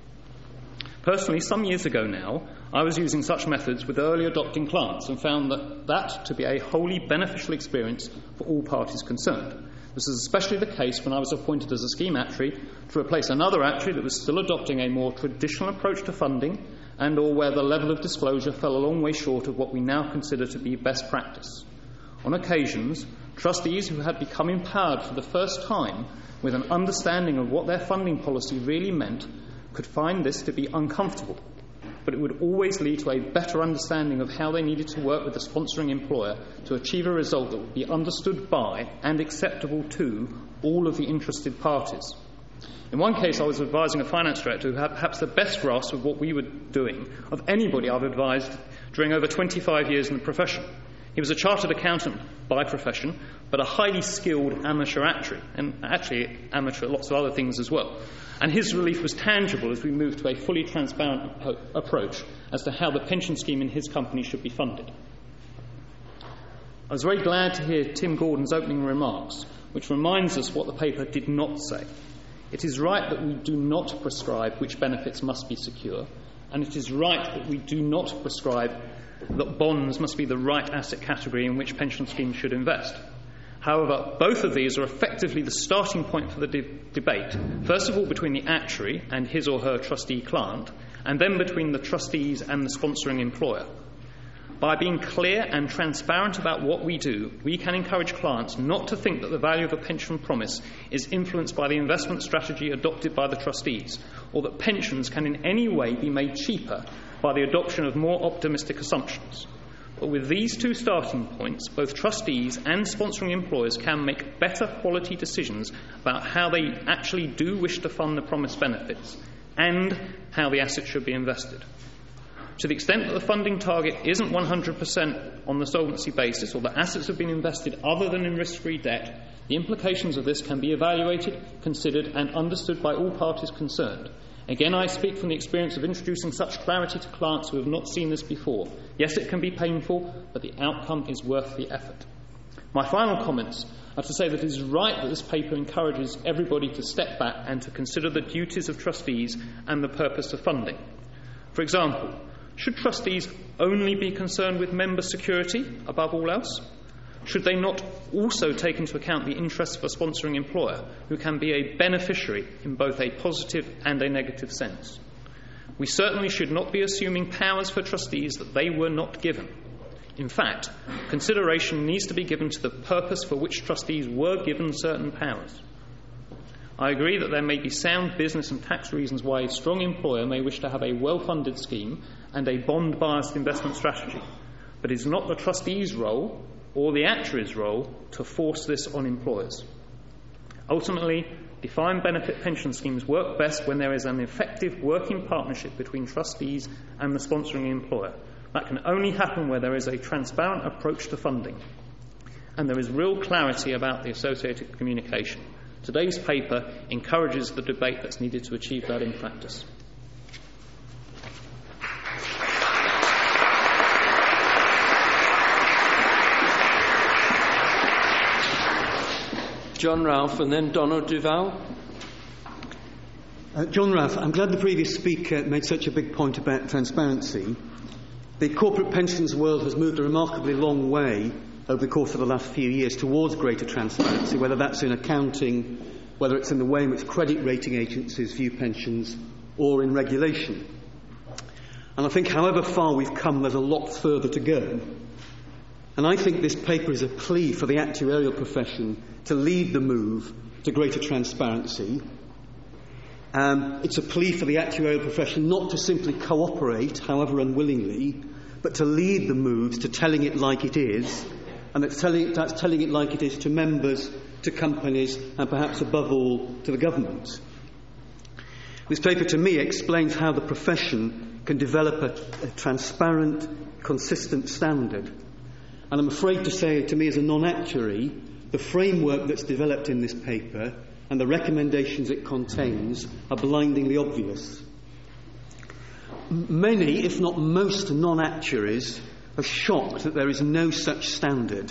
Personally, some years ago now, I was using such methods with early adopting clients and found that to be a wholly beneficial experience for all parties concerned. This is especially the case when I was appointed as a scheme actuary to replace another actuary that was still adopting a more traditional approach to funding and or where the level of disclosure fell a long way short of what we now consider to be best practice. On occasions, trustees who had become empowered for the first time with an understanding of what their funding policy really meant could find this to be uncomfortable, but it would always lead to a better understanding of how they needed to work with the sponsoring employer to achieve a result that would be understood by and acceptable to all of the interested parties. In one case, I was advising a finance director who had perhaps the best grasp of what we were doing of anybody I've advised during over 25 years in the profession. He was a chartered accountant by profession, but a highly skilled amateur actuary, and actually amateur at lots of other things as well. And his relief was tangible as we moved to a fully transparent approach as to how the pension scheme in his company should be funded. I was very glad to hear Tim Gordon's opening remarks, which reminds us what the paper did not say. It is right that we do not prescribe which benefits must be secure, and it is right that we do not prescribe that bonds must be the right asset category in which pension schemes should invest. However, both of these are effectively the starting point for the debate, first of all between the actuary and his or her trustee client, and then between the trustees and the sponsoring employer. By being clear and transparent about what we do, we can encourage clients not to think that the value of a pension promise is influenced by the investment strategy adopted by the trustees, or that pensions can in any way be made cheaper by the adoption of more optimistic assumptions. But with these two starting points, both trustees and sponsoring employers can make better quality decisions about how they actually do wish to fund the promised benefits and how the assets should be invested. To the extent that the funding target isn't 100% on the solvency basis or that assets have been invested other than in risk-free debt, the implications of this can be evaluated, considered and understood by all parties concerned. Again, I speak from the experience of introducing such clarity to clients who have not seen this before. Yes, it can be painful, but the outcome is worth the effort. My final comments are to say that it is right that this paper encourages everybody to step back and to consider the duties of trustees and the purpose of funding. For example, should trustees only be concerned with member security above all else? Should they not also take into account the interests of a sponsoring employer, who can be a beneficiary in both a positive and a negative sense? We certainly should not be assuming powers for trustees that they were not given. In fact, consideration needs to be given to the purpose for which trustees were given certain powers. I agree that there may be sound business and tax reasons why a strong employer may wish to have a well-funded scheme and a bond-biased investment strategy, but it is not the trustee's role or the actuary's role to force this on employers. Ultimately, defined benefit pension schemes work best when there is an effective working partnership between trustees and the sponsoring employer. That can only happen where there is a transparent approach to funding and there is real clarity about the associated communication. Today's paper encourages the debate that's needed to achieve that in practice. John Ralph and then Donald Duval. John Ralph, I'm glad the previous speaker made such a big point about transparency. The corporate pensions world has moved a remarkably long way over the course of the last few years towards greater transparency, whether that's in accounting, whether it's in the way in which credit rating agencies view pensions or in regulation. And I think however far we've come, there's a lot further to go. And I think this paper is a plea for the actuarial profession to lead the move to greater transparency. It's a plea for the actuarial profession not to simply cooperate, however unwillingly, but to lead the move to telling it like it is, and that's telling it like it is to members, to companies, and perhaps above all to the government. This paper, to me, explains how the profession can develop a transparent, consistent standard. And I'm afraid to say, to me as a non-actuary, the framework that's developed in this paper and the recommendations it contains are blindingly obvious. Many, if not most, non-actuaries are shocked that there is no such standard.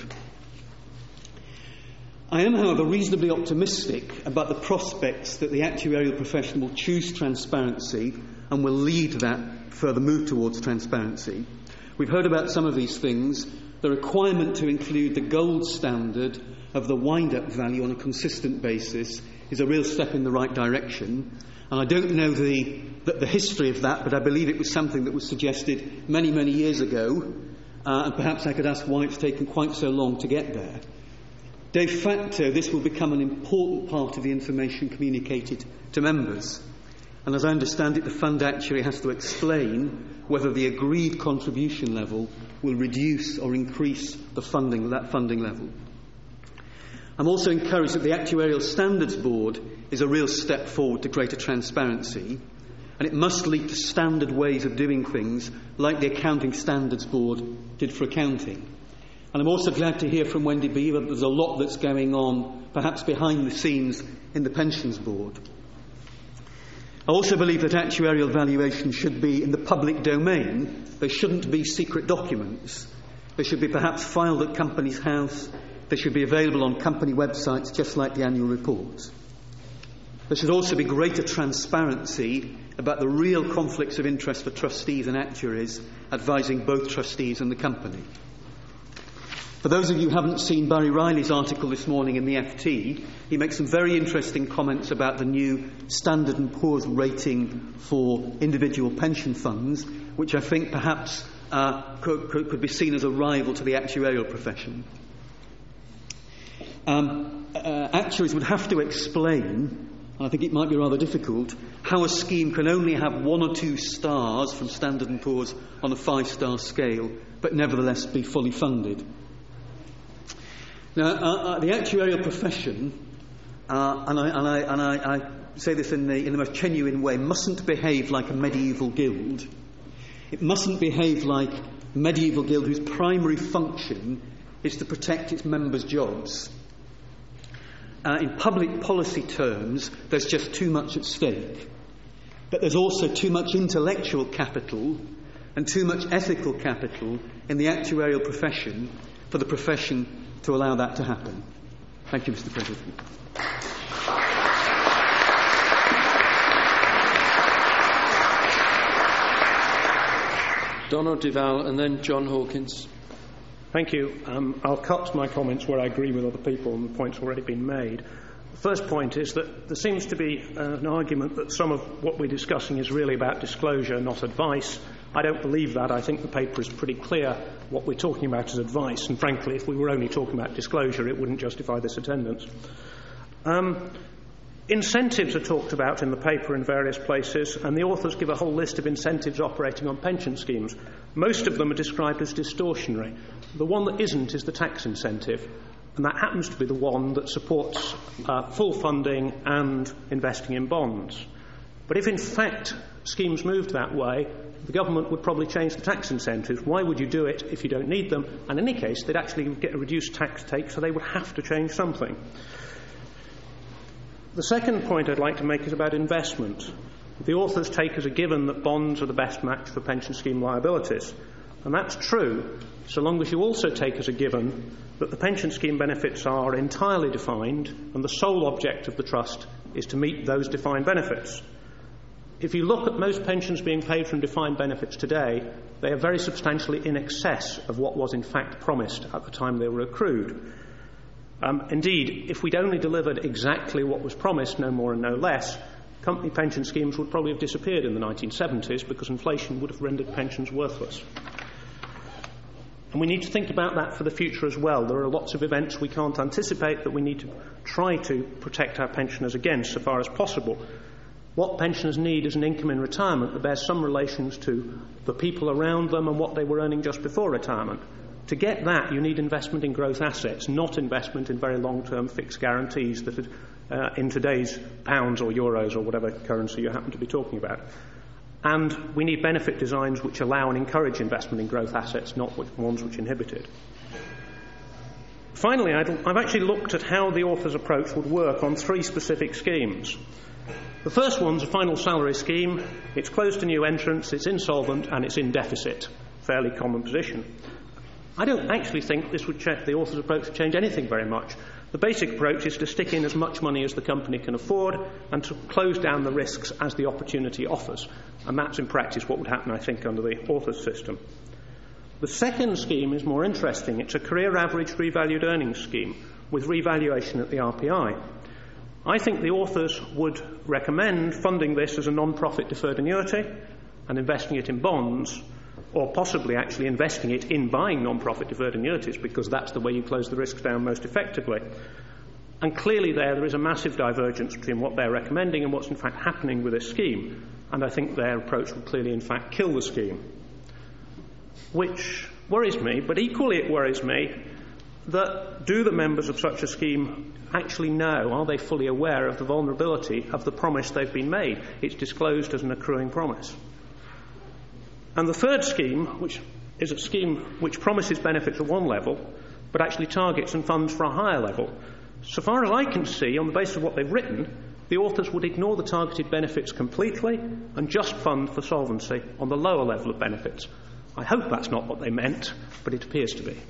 I am, however, reasonably optimistic about the prospects that the actuarial profession will choose transparency and will lead that further move towards transparency. We've heard about some of these things. The requirement to include the gold standard of the wind-up value on a consistent basis is a real step in the right direction. And I don't know the history of that, but I believe it was something that was suggested many, many years ago. And perhaps I could ask why it's taken quite so long to get there. De facto, this will become an important part of the information communicated to members. And as I understand it, the fund actuary has to explain whether the agreed contribution level will reduce or increase that funding level. I'm also encouraged that the Actuarial Standards Board is a real step forward to greater transparency, and it must lead to standard ways of doing things like the Accounting Standards Board did for accounting. And I'm also glad to hear from Wendy Beaver that there's a lot that's going on, perhaps behind the scenes, in the Pensions Board. I also believe that actuarial valuation should be in the public domain. They shouldn't be secret documents. They should be perhaps filed at Companies House. They should be available on company websites, just like the annual reports. There should also be greater transparency about the real conflicts of interest for trustees and actuaries advising both trustees and the company. For those of you who haven't seen Barry Riley's article this morning in the FT, he makes some very interesting comments about the new Standard & Poor's rating for individual pension funds, which I think perhaps could be seen as a rival to the actuarial profession. Actuaries would have to explain, and I think it might be rather difficult, how a scheme can only have 1 or 2 stars from Standard & Poor's on a 5-star scale, but nevertheless be fully funded. Now, the actuarial profession, and I say this in the most genuine way, mustn't behave like a medieval guild. It mustn't behave like a medieval guild whose primary function is to protect its members' jobs. In public policy terms, there's just too much at stake. But there's also too much intellectual capital and too much ethical capital in the actuarial profession for the profession to allow that to happen. Thank you, Mr. President. Donald Duval and then John Hawkins. Thank you. I'll cut my comments where I agree with other people and the point's already been made. The first point is that there seems to be an argument that some of what we're discussing is really about disclosure, not advice. I don't believe that. I think the paper is pretty clear what we're talking about is advice, and frankly, if we were only talking about disclosure, it wouldn't justify this attendance. Incentives are talked about in the paper in various places, and the authors give a whole list of incentives operating on pension schemes. Most of them are described as distortionary. The one that isn't is the tax incentive, and that happens to be the one that supports full funding and investing in bonds. But if in fact schemes moved that way, the government would probably change the tax incentives. Why would you do it if you don't need them? And in any case, they'd actually get a reduced tax take, so they would have to change something. The second point I'd like to make is about investment. The authors take as a given that bonds are the best match for pension scheme liabilities. And that's true, so long as you also take as a given that the pension scheme benefits are entirely defined and the sole object of the trust is to meet those defined benefits. If you look at most pensions being paid from defined benefits today, they are very substantially in excess of what was in fact promised at the time they were accrued. Indeed, if we'd only delivered exactly what was promised, no more and no less, company pension schemes would probably have disappeared in the 1970s because inflation would have rendered pensions worthless. And we need to think about that for the future as well. There are lots of events we can't anticipate that we need to try to protect our pensioners against so far as possible. What pensioners need is an income in retirement that bears some relations to the people around them and what they were earning just before retirement. To get that, you need investment in growth assets, not investment in very long-term fixed guarantees that in today's pounds or euros or whatever currency you happen to be talking about. And we need benefit designs which allow and encourage investment in growth assets, not ones which inhibit it. Finally, I've actually looked at how the author's approach would work on 3 specific schemes. The first one's a final salary scheme. It's closed to new entrants, it's insolvent, and it's in deficit. Fairly common position. I don't actually think this would the author's approach would change anything very much. The basic approach is to stick in as much money as the company can afford and to close down the risks as the opportunity offers. And that's in practice what would happen, I think, under the author's system. The second scheme is more interesting. It's a career average revalued earnings scheme with revaluation at the RPI. I think the authors would recommend funding this as a non-profit deferred annuity and investing it in bonds, or possibly actually investing it in buying non-profit deferred annuities, because that's the way you close the risks down most effectively. And clearly there is a massive divergence between what they're recommending and what's in fact happening with this scheme. And I think their approach will clearly in fact kill the scheme. Which worries me, but equally it worries me that do the members of such a scheme actually know, are they fully aware of the vulnerability of the promise they've been made? It's disclosed as an accruing promise. And the third scheme, which is a scheme which promises benefits at one level, but actually targets and funds for a higher level. So far as I can see, on the basis of what they've written, the authors would ignore the targeted benefits completely and just fund for solvency on the lower level of benefits. I hope that's not what they meant, but it appears to be.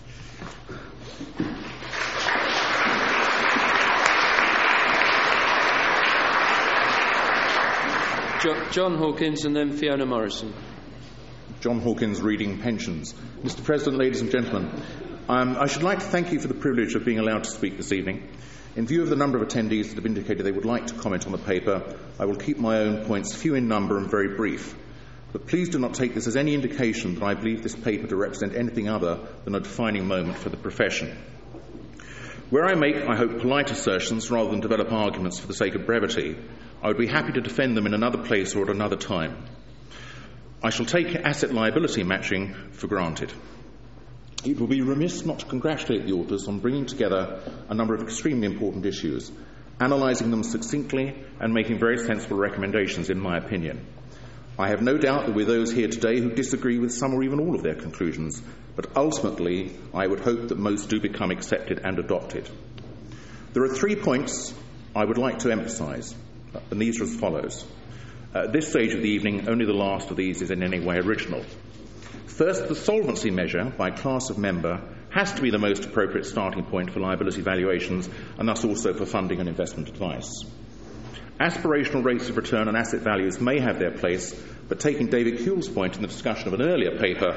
John Hawkins and then Fiona Morrison. John Hawkins, Reading Pensions. Mr. President, ladies and gentlemen, I should like to thank you for the privilege of being allowed to speak this evening. In view of the number of attendees that have indicated they would like to comment on the paper, I will keep my own points few in number and very brief. But please do not take this as any indication that I believe this paper to represent anything other than a defining moment for the profession. Where I make, I hope, polite assertions rather than develop arguments for the sake of brevity, I would be happy to defend them in another place or at another time. I shall take asset liability matching for granted. It will be remiss not to congratulate the authors on bringing together a number of extremely important issues, analysing them succinctly and making very sensible recommendations, in my opinion. I have no doubt there were those here today who disagree with some or even all of their conclusions, but ultimately I would hope that most do become accepted and adopted. There are 3 points I would like to emphasise, and these are as follows. At this stage of the evening, only the last of these is in any way original. First, the solvency measure by class of member has to be the most appropriate starting point for liability valuations and thus also for funding and investment advice. Aspirational rates of return and asset values may have their place, but taking David Kuhl's point in the discussion of an earlier paper,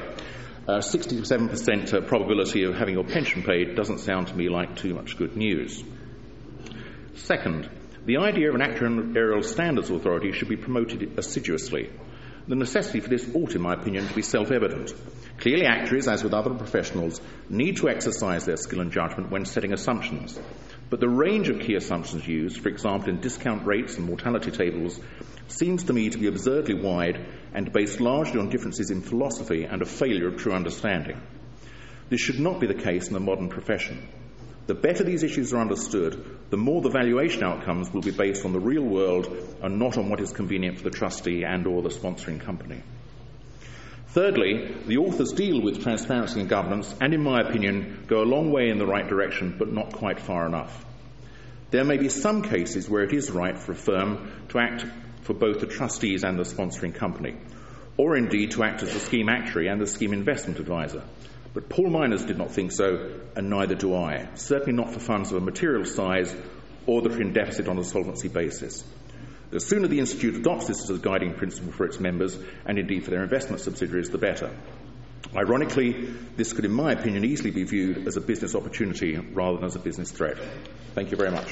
67% probability of having your pension paid doesn't sound to me like too much good news. Second, the idea of an actuarial standards authority should be promoted assiduously. The necessity for this ought, in my opinion, to be self-evident. Clearly, actuaries, as with other professionals, need to exercise their skill and judgment when setting assumptions. But the range of key assumptions used, for example, in discount rates and mortality tables, seems to me to be absurdly wide and based largely on differences in philosophy and a failure of true understanding. This should not be the case in the modern profession. The better these issues are understood, the more the valuation outcomes will be based on the real world and not on what is convenient for the trustee and or the sponsoring company. Thirdly, the authors deal with transparency and governance and, in my opinion, go a long way in the right direction, but not quite far enough. There may be some cases where it is right for a firm to act for both the trustees and the sponsoring company, or indeed to act as the scheme actuary and the scheme investment advisor. But Paul Miners did not think so, and neither do I, certainly not for funds of a material size or that are in deficit on a solvency basis. The sooner the Institute adopts this as a guiding principle for its members, and indeed for their investment subsidiaries, the better. Ironically, this could, in my opinion, easily be viewed as a business opportunity rather than as a business threat. Thank you very much.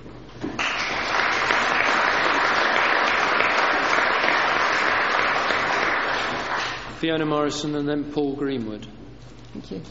Fiona Morrison and then Paul Greenwood. Thank you.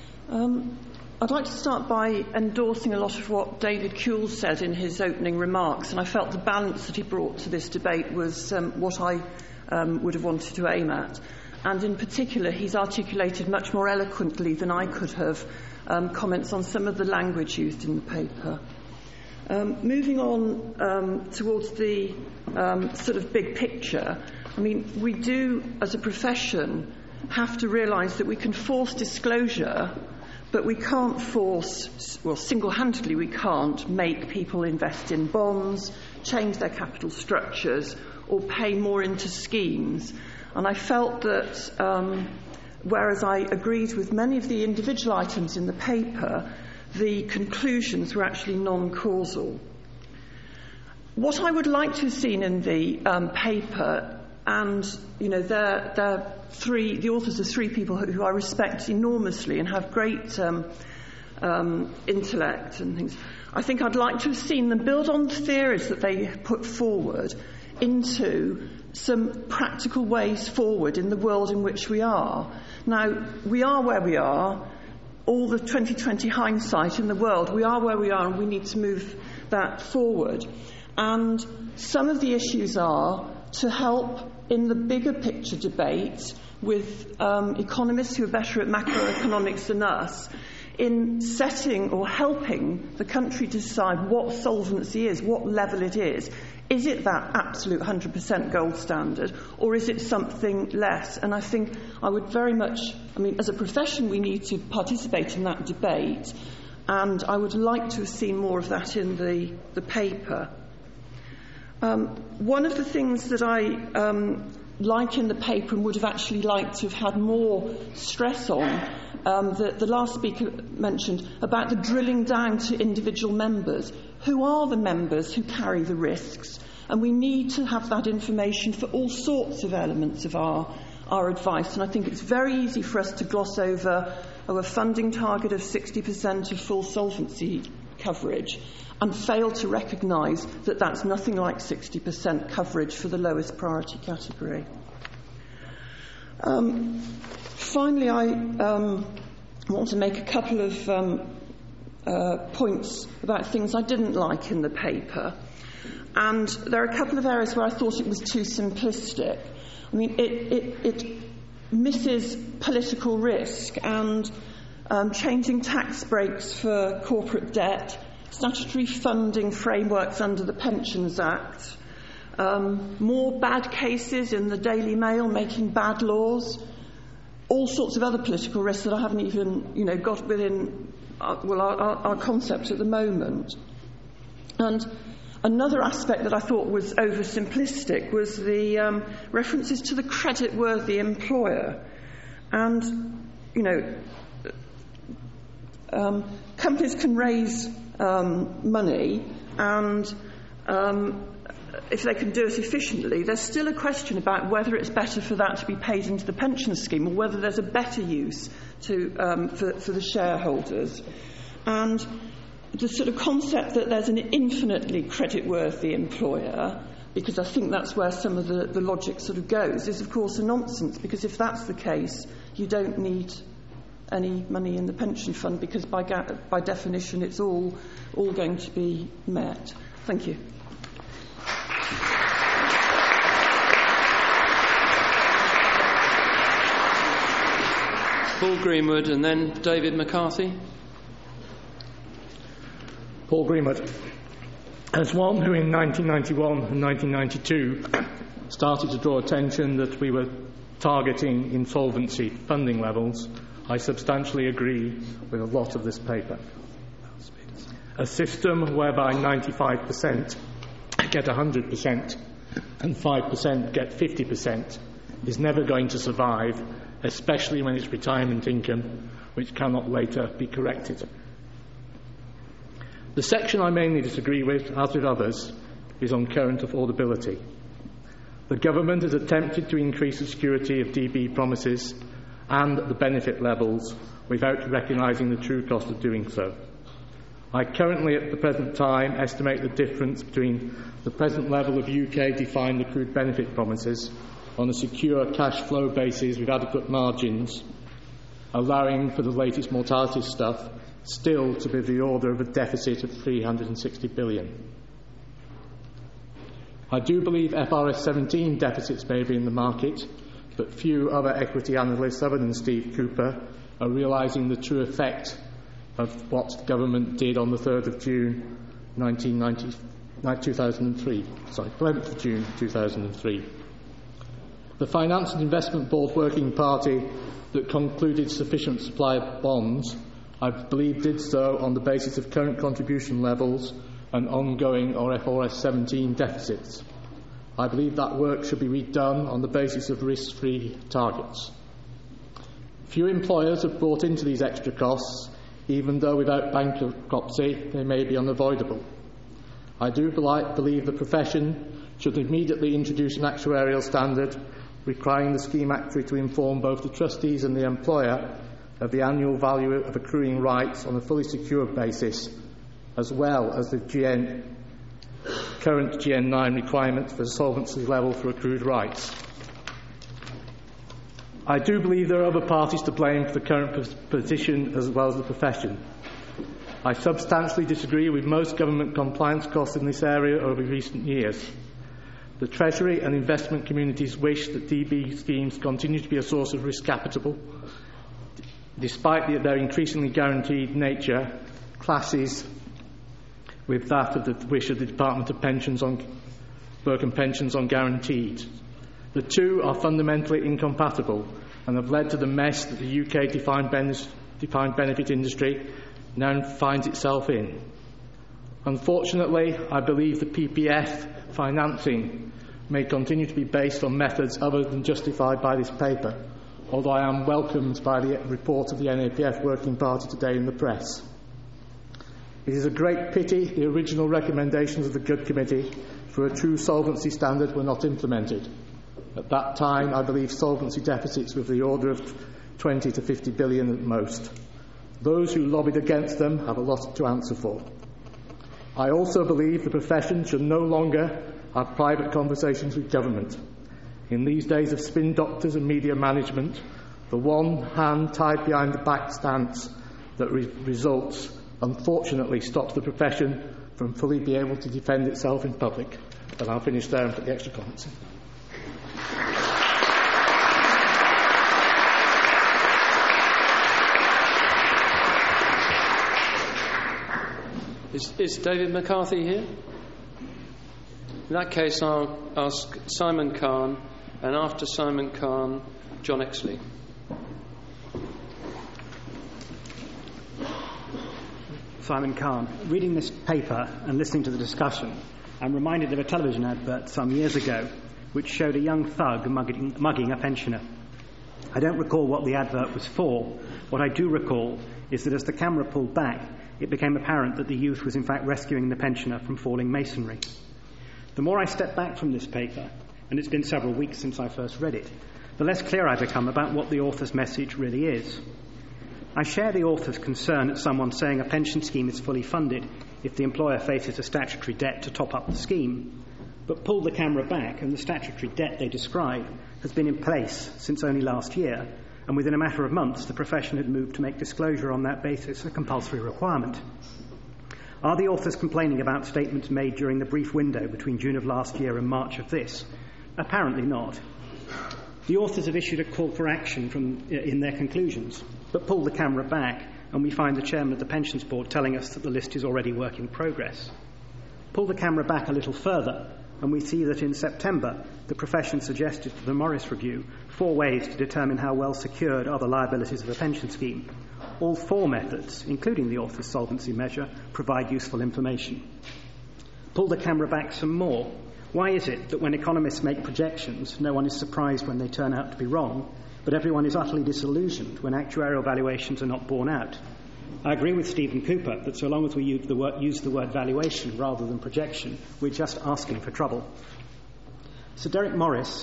I'd like to start by endorsing a lot of what David Kuehl said in his opening remarks, and I felt the balance that he brought to this debate was what I would have wanted to aim at. And in particular, he's articulated much more eloquently than I could have comments on some of the language used in the paper. Moving on towards the sort of big picture, I mean, we do, as a profession, have to realise that we can force disclosure, but we can't force, well, single-handedly we can't make people invest in bonds, change their capital structures, or pay more into schemes. And I felt that, whereas I agreed with many of the individual items in the paper, the conclusions were actually non-causal. What I would like to have seen in the paper, and you know, the authors are three people who I respect enormously and have great intellect and things. I think I'd like to have seen them build on the theories that they put forward into some practical ways forward in the world in which we are. Now, we are where we are. All the 2020 hindsight in the world, we are where we are, and we need to move that forward. And some of the issues are to help in the bigger picture debate with economists who are better at macroeconomics than us in setting or helping the country decide what solvency is, what level it is. Is it that absolute 100% gold standard, or is it something less? And I think I would very much, I mean, as a profession, we need to participate in that debate, and I would like to have seen more of that in the paper. One of the things that I like in the paper and would have actually liked to have had more stress on, that the last speaker mentioned, about the drilling down to individual members. Who are the members who carry the risks? And we need to have that information for all sorts of elements of our advice. And I think it's very easy for us to gloss over a funding target of 60% of full solvency coverage and fail to recognise that that's nothing like 60% coverage for the lowest priority category. Finally, I want to make a couple of points about things I didn't like in the paper. And there are a couple of areas where I thought it was too simplistic. I mean, it misses political risk and changing tax breaks for corporate debt, statutory funding frameworks under the Pensions Act, more bad cases in the Daily Mail making bad laws, all sorts of other political risks that I haven't even, got within our concept at the moment. And another aspect that I thought was oversimplistic was the references to the credit-worthy employer. And, companies can raise money, and if they can do it efficiently, there's still a question about whether it's better for that to be paid into the pension scheme or whether there's a better use for the shareholders. And the sort of concept that there's an infinitely credit-worthy employer, because I think that's where some of the logic sort of goes, is of course a nonsense, because if that's the case, you don't need any money in the pension fund, because by definition it's all going to be met. Thank you. Paul Greenwood and then David McCarthy. Paul Greenwood. As one who in 1991 and 1992 started to draw attention that we were targeting insolvency funding levels, I substantially agree with a lot of this paper. A system whereby 95% get 100% and 5% get 50% is never going to survive, especially when it's retirement income, which cannot later be corrected. The section I mainly disagree with, as with others, is on current affordability. The government has attempted to increase the security of DB promises and the benefit levels without recognising the true cost of doing so. I currently, at the present time, estimate the difference between the present level of UK-defined accrued benefit promises on a secure cash flow basis with adequate margins, allowing for the latest mortality stuff, still to be the order of a deficit of 360 billion. I do believe FRS 17 deficits may be in the market, but few other equity analysts other than Steve Cooper are realising the true effect of what the government did on the 3rd of June 11th of June 2003. The Finance and Investment Board Working Party that concluded sufficient supply of bonds, I believe, did so on the basis of current contribution levels and ongoing or FRS 17 deficits. I believe that work should be redone on the basis of risk-free targets. Few employers have brought into these extra costs, even though without bankruptcy they may be unavoidable. I do believe the profession should immediately introduce an actuarial standard requiring the scheme actuary to inform both the trustees and the employer of the annual value of accruing rights on a fully secured basis, as well as the current GN9 requirements for solvency level for accrued rights. I do believe there are other parties to blame for the current position as well as the profession. I substantially disagree with most government compliance costs in this area over recent years. The Treasury and investment communities wish that DB schemes continue to be a source of risk capital. Despite their increasingly guaranteed nature, clashes with that of the wish of the Department of Work and Pensions on guaranteed. The two are fundamentally incompatible and have led to the mess that the UK defined benefit industry now finds itself in. Unfortunately, I believe the PPF financing may continue to be based on methods other than justified by this paper, although I am welcomed by the report of the NAPF Working Party today in the press. It is a great pity the original recommendations of the Good Committee for a true solvency standard were not implemented. At that time, I believe solvency deficits were of the order of 20 to 50 billion at most. Those who lobbied against them have a lot to answer for. I also believe the profession should no longer have private conversations with government. In these days of spin doctors and media management, the one hand tied behind the back stance that results, unfortunately, stops the profession from fully being able to defend itself in public. And I'll finish there and put the extra comments in. Is David McCarthy here? In that case, I'll ask Simon Kahn, and after Simon Kahn, John Exley. Simon Kahn. Reading this paper and listening to the discussion, I'm reminded of a television advert some years ago which showed a young thug mugging a pensioner. I don't recall what the advert was for. What I do recall is that as the camera pulled back, it became apparent that the youth was in fact rescuing the pensioner from falling masonry. The more I step back from this paper, and it's been several weeks since I first read it, the less clear I become about what the author's message really is. I share the author's concern at someone saying a pension scheme is fully funded if the employer faces a statutory debt to top up the scheme, but pull the camera back and the statutory debt they describe has been in place since only last year, and within a matter of months the profession had moved to make disclosure on that basis a compulsory requirement. Are the authors complaining about statements made during the brief window between June of last year and March of this? Apparently not. The authors have issued a call for action in their conclusions, but pull the camera back and we find the chairman of the Pensions Board telling us that the list is already work in progress. Pull the camera back a little further and we see that in September the profession suggested to the Morris Review 4 ways to determine how well secured are the liabilities of a pension scheme. All 4 methods, including the author's solvency measure, provide useful information. Pull the camera back some more. Why is it that when economists make projections, no one is surprised when they turn out to be wrong, but everyone is utterly disillusioned when actuarial valuations are not borne out? I agree with Stephen Cooper that so long as we use the word valuation rather than projection, we're just asking for trouble. Sir Derek Morris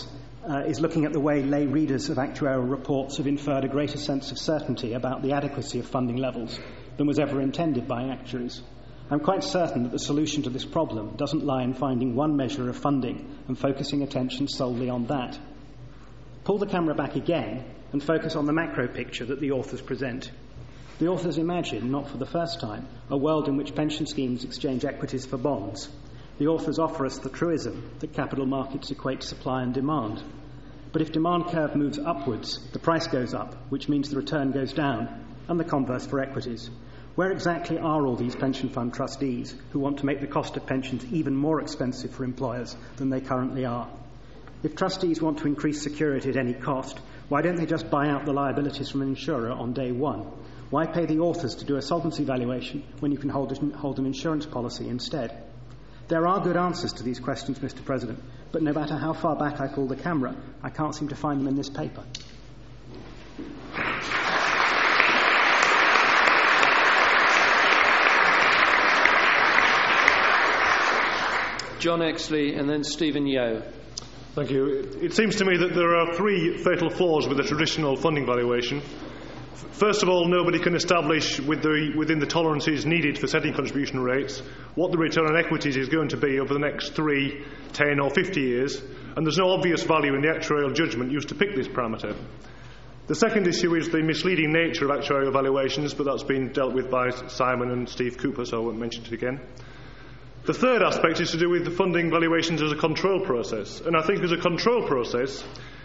is looking at the way lay readers of actuarial reports have inferred a greater sense of certainty about the adequacy of funding levels than was ever intended by actuaries. I'm quite certain that the solution to this problem doesn't lie in finding one measure of funding and focusing attention solely on that. Pull the camera back again and focus on the macro picture that the authors present. The authors imagine, not for the first time, a world in which pension schemes exchange equities for bonds. The authors offer us the truism that capital markets equate supply and demand. But if demand curve moves upwards, the price goes up, which means the return goes down, and the converse for equities. Where exactly are all these pension fund trustees who want to make the cost of pensions even more expensive for employers than they currently are? If trustees want to increase security at any cost, why don't they just buy out the liabilities from an insurer on day one? Why pay the authors to do a solvency valuation when you can hold an insurance policy instead? There are good answers to these questions, Mr. President, but no matter how far back I pull the camera, I can't seem to find them in this paper. John Exley and then Stephen Yeo. Thank you. It seems to me that there are three fatal flaws with the traditional funding valuation. First of all, nobody can establish within the tolerances needed for setting contribution rates what the return on equities is going to be over the next 3, 10 or 50 years, and there's no obvious value in the actuarial judgment used to pick this parameter. The second issue is the misleading nature of actuarial valuations, but that's been dealt with by Simon and Steve Cooper, so I won't mention it again. The third aspect is to do with the funding valuations as a control process, and I think as a control process,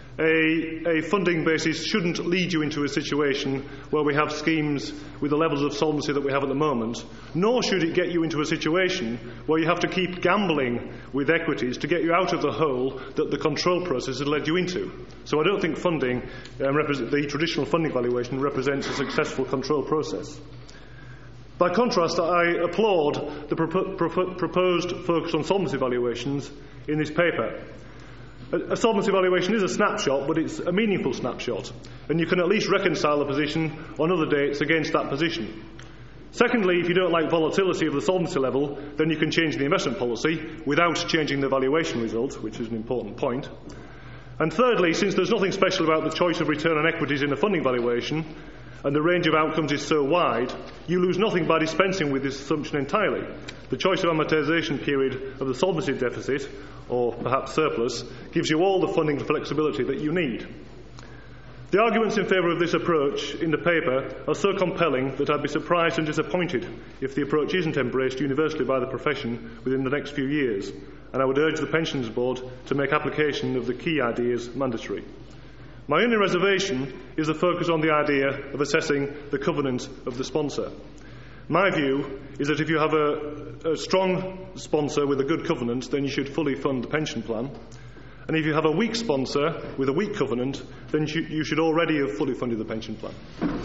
a funding basis shouldn't lead you into a situation where we have schemes with the levels of solvency that we have at the moment, nor should it get you into a situation where you have to keep gambling with equities to get you out of the hole that the control process has led you into. So I don't think funding, the traditional funding valuation, represents a successful control process. By contrast, I applaud the proposed focus on solvency valuations in this paper. A solvency valuation is a snapshot, but it's a meaningful snapshot, and you can at least reconcile the position on other dates against that position. Secondly, if you don't like volatility of the solvency level, then you can change the investment policy without changing the valuation result, which is an important point. And thirdly, since there's nothing special about the choice of return on equities in a funding valuation, and the range of outcomes is so wide, you lose nothing by dispensing with this assumption entirely. The choice of amortisation period of the solvency deficit, or perhaps surplus, gives you all the funding flexibility that you need. The arguments in favour of this approach in the paper are so compelling that I'd be surprised and disappointed if the approach isn't embraced universally by the profession within the next few years, and I would urge the Pensions Board to make application of the key ideas mandatory. My only reservation is the focus on the idea of assessing the covenant of the sponsor. My view is that if you have a strong sponsor with a good covenant, then you should fully fund the pension plan. And if you have a weak sponsor with a weak covenant, then you should already have fully funded the pension plan.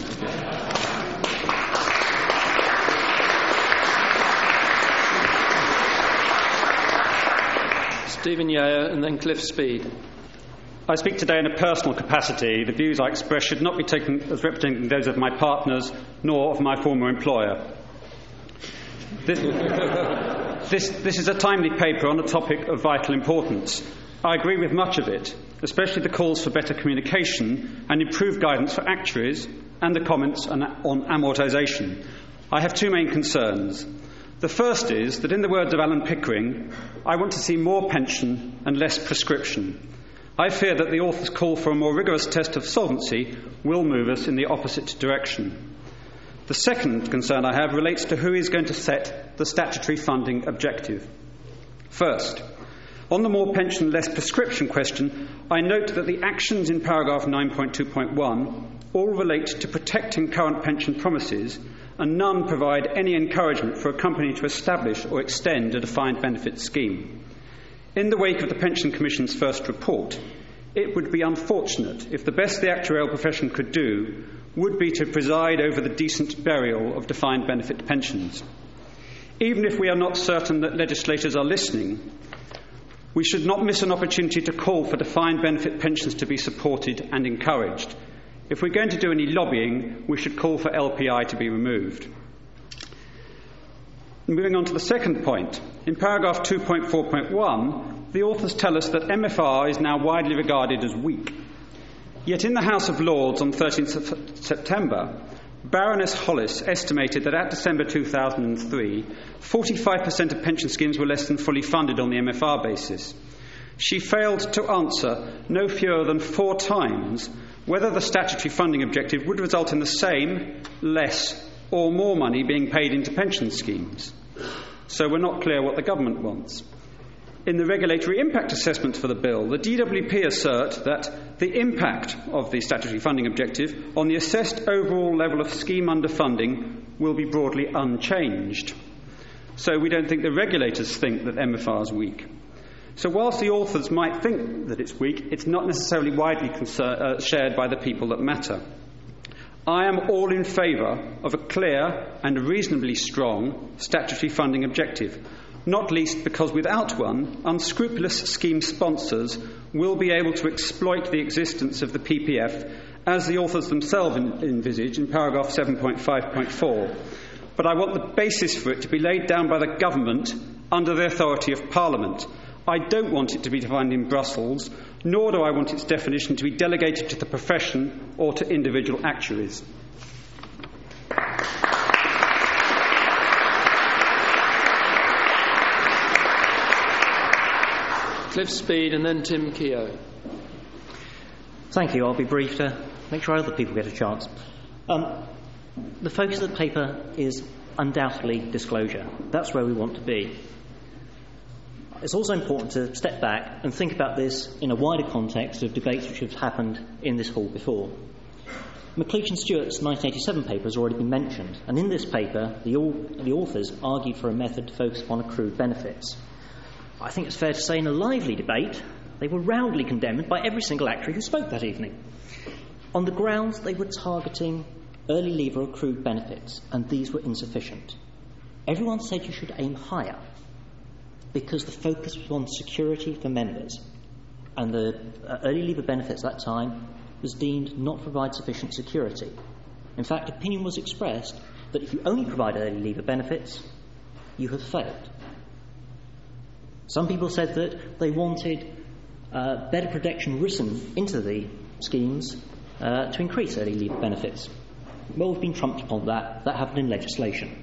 Stephen Yeo and then Cliff Speed. I speak today in a personal capacity. The views I express should not be taken as representing those of my partners nor of my former employer. This is a timely paper on a topic of vital importance. I agree with much of it, especially the calls for better communication and improved guidance for actuaries and the comments on amortisation. I have two main concerns. The first is that, in the words of Alan Pickering, I want to see more pension and less prescription. I fear that the author's call for a more rigorous test of solvency will move us in the opposite direction. The second concern I have relates to who is going to set the statutory funding objective. First, on the more pension, less prescription question, I note that the actions in paragraph 9.2.1 all relate to protecting current pension promises, and none provide any encouragement for a company to establish or extend a defined benefit scheme. In the wake of the Pension Commission's first report, it would be unfortunate if the best the actuarial profession could do would be to preside over the decent burial of defined benefit pensions. Even if we are not certain that legislators are listening, we should not miss an opportunity to call for defined benefit pensions to be supported and encouraged. If we're going to do any lobbying, we should call for LPI to be removed. Moving on to the second point, in paragraph 2.4.1, the authors tell us that MFR is now widely regarded as weak. Yet in the House of Lords on 13th of September, Baroness Hollis estimated that at December 2003, 45% of pension schemes were less than fully funded on the MFR basis. She failed to answer no fewer than 4 times whether the statutory funding objective would result in the same, less, or more money being paid into pension schemes. So we're not clear what the government wants. In the regulatory impact assessment for the bill, the DWP assert that the impact of the statutory funding objective on the assessed overall level of scheme underfunding will be broadly unchanged. So we don't think the regulators think that MFR is weak. So whilst the authors might think that it's weak, it's not necessarily widely shared by the people that matter. I am all in favour of a clear and reasonably strong statutory funding objective, not least because without one, unscrupulous scheme sponsors will be able to exploit the existence of the PPF as the authors themselves envisage in paragraph 7.5.4. But I want the basis for it to be laid down by the government under the authority of Parliament. I don't want it to be defined in Brussels, nor do I want its definition to be delegated to the profession or to individual actuaries. Cliff Speed and then Tim Keogh. Thank you. I'll be brief to make sure other people get a chance. The focus of the paper is undoubtedly disclosure. That's where we want to be. It's also important to step back and think about this in a wider context of debates which have happened in this hall before. McLeish and Stewart's 1987 paper has already been mentioned, and in this paper, the authors argued for a method to focus upon accrued benefits. I think it's fair to say in a lively debate, they were roundly condemned by every single actuary who spoke that evening. On the grounds they were targeting early leaver accrued benefits, and these were insufficient. Everyone said you should aim higher, because the focus was on security for members, and the early leaver benefits at that time was deemed not to provide sufficient security. In fact, opinion was expressed that if you only provide early leaver benefits, you have failed. Some people said that they wanted better protection written into the schemes to increase early leaver benefits. Well, we've been trumped upon that. That happened in legislation.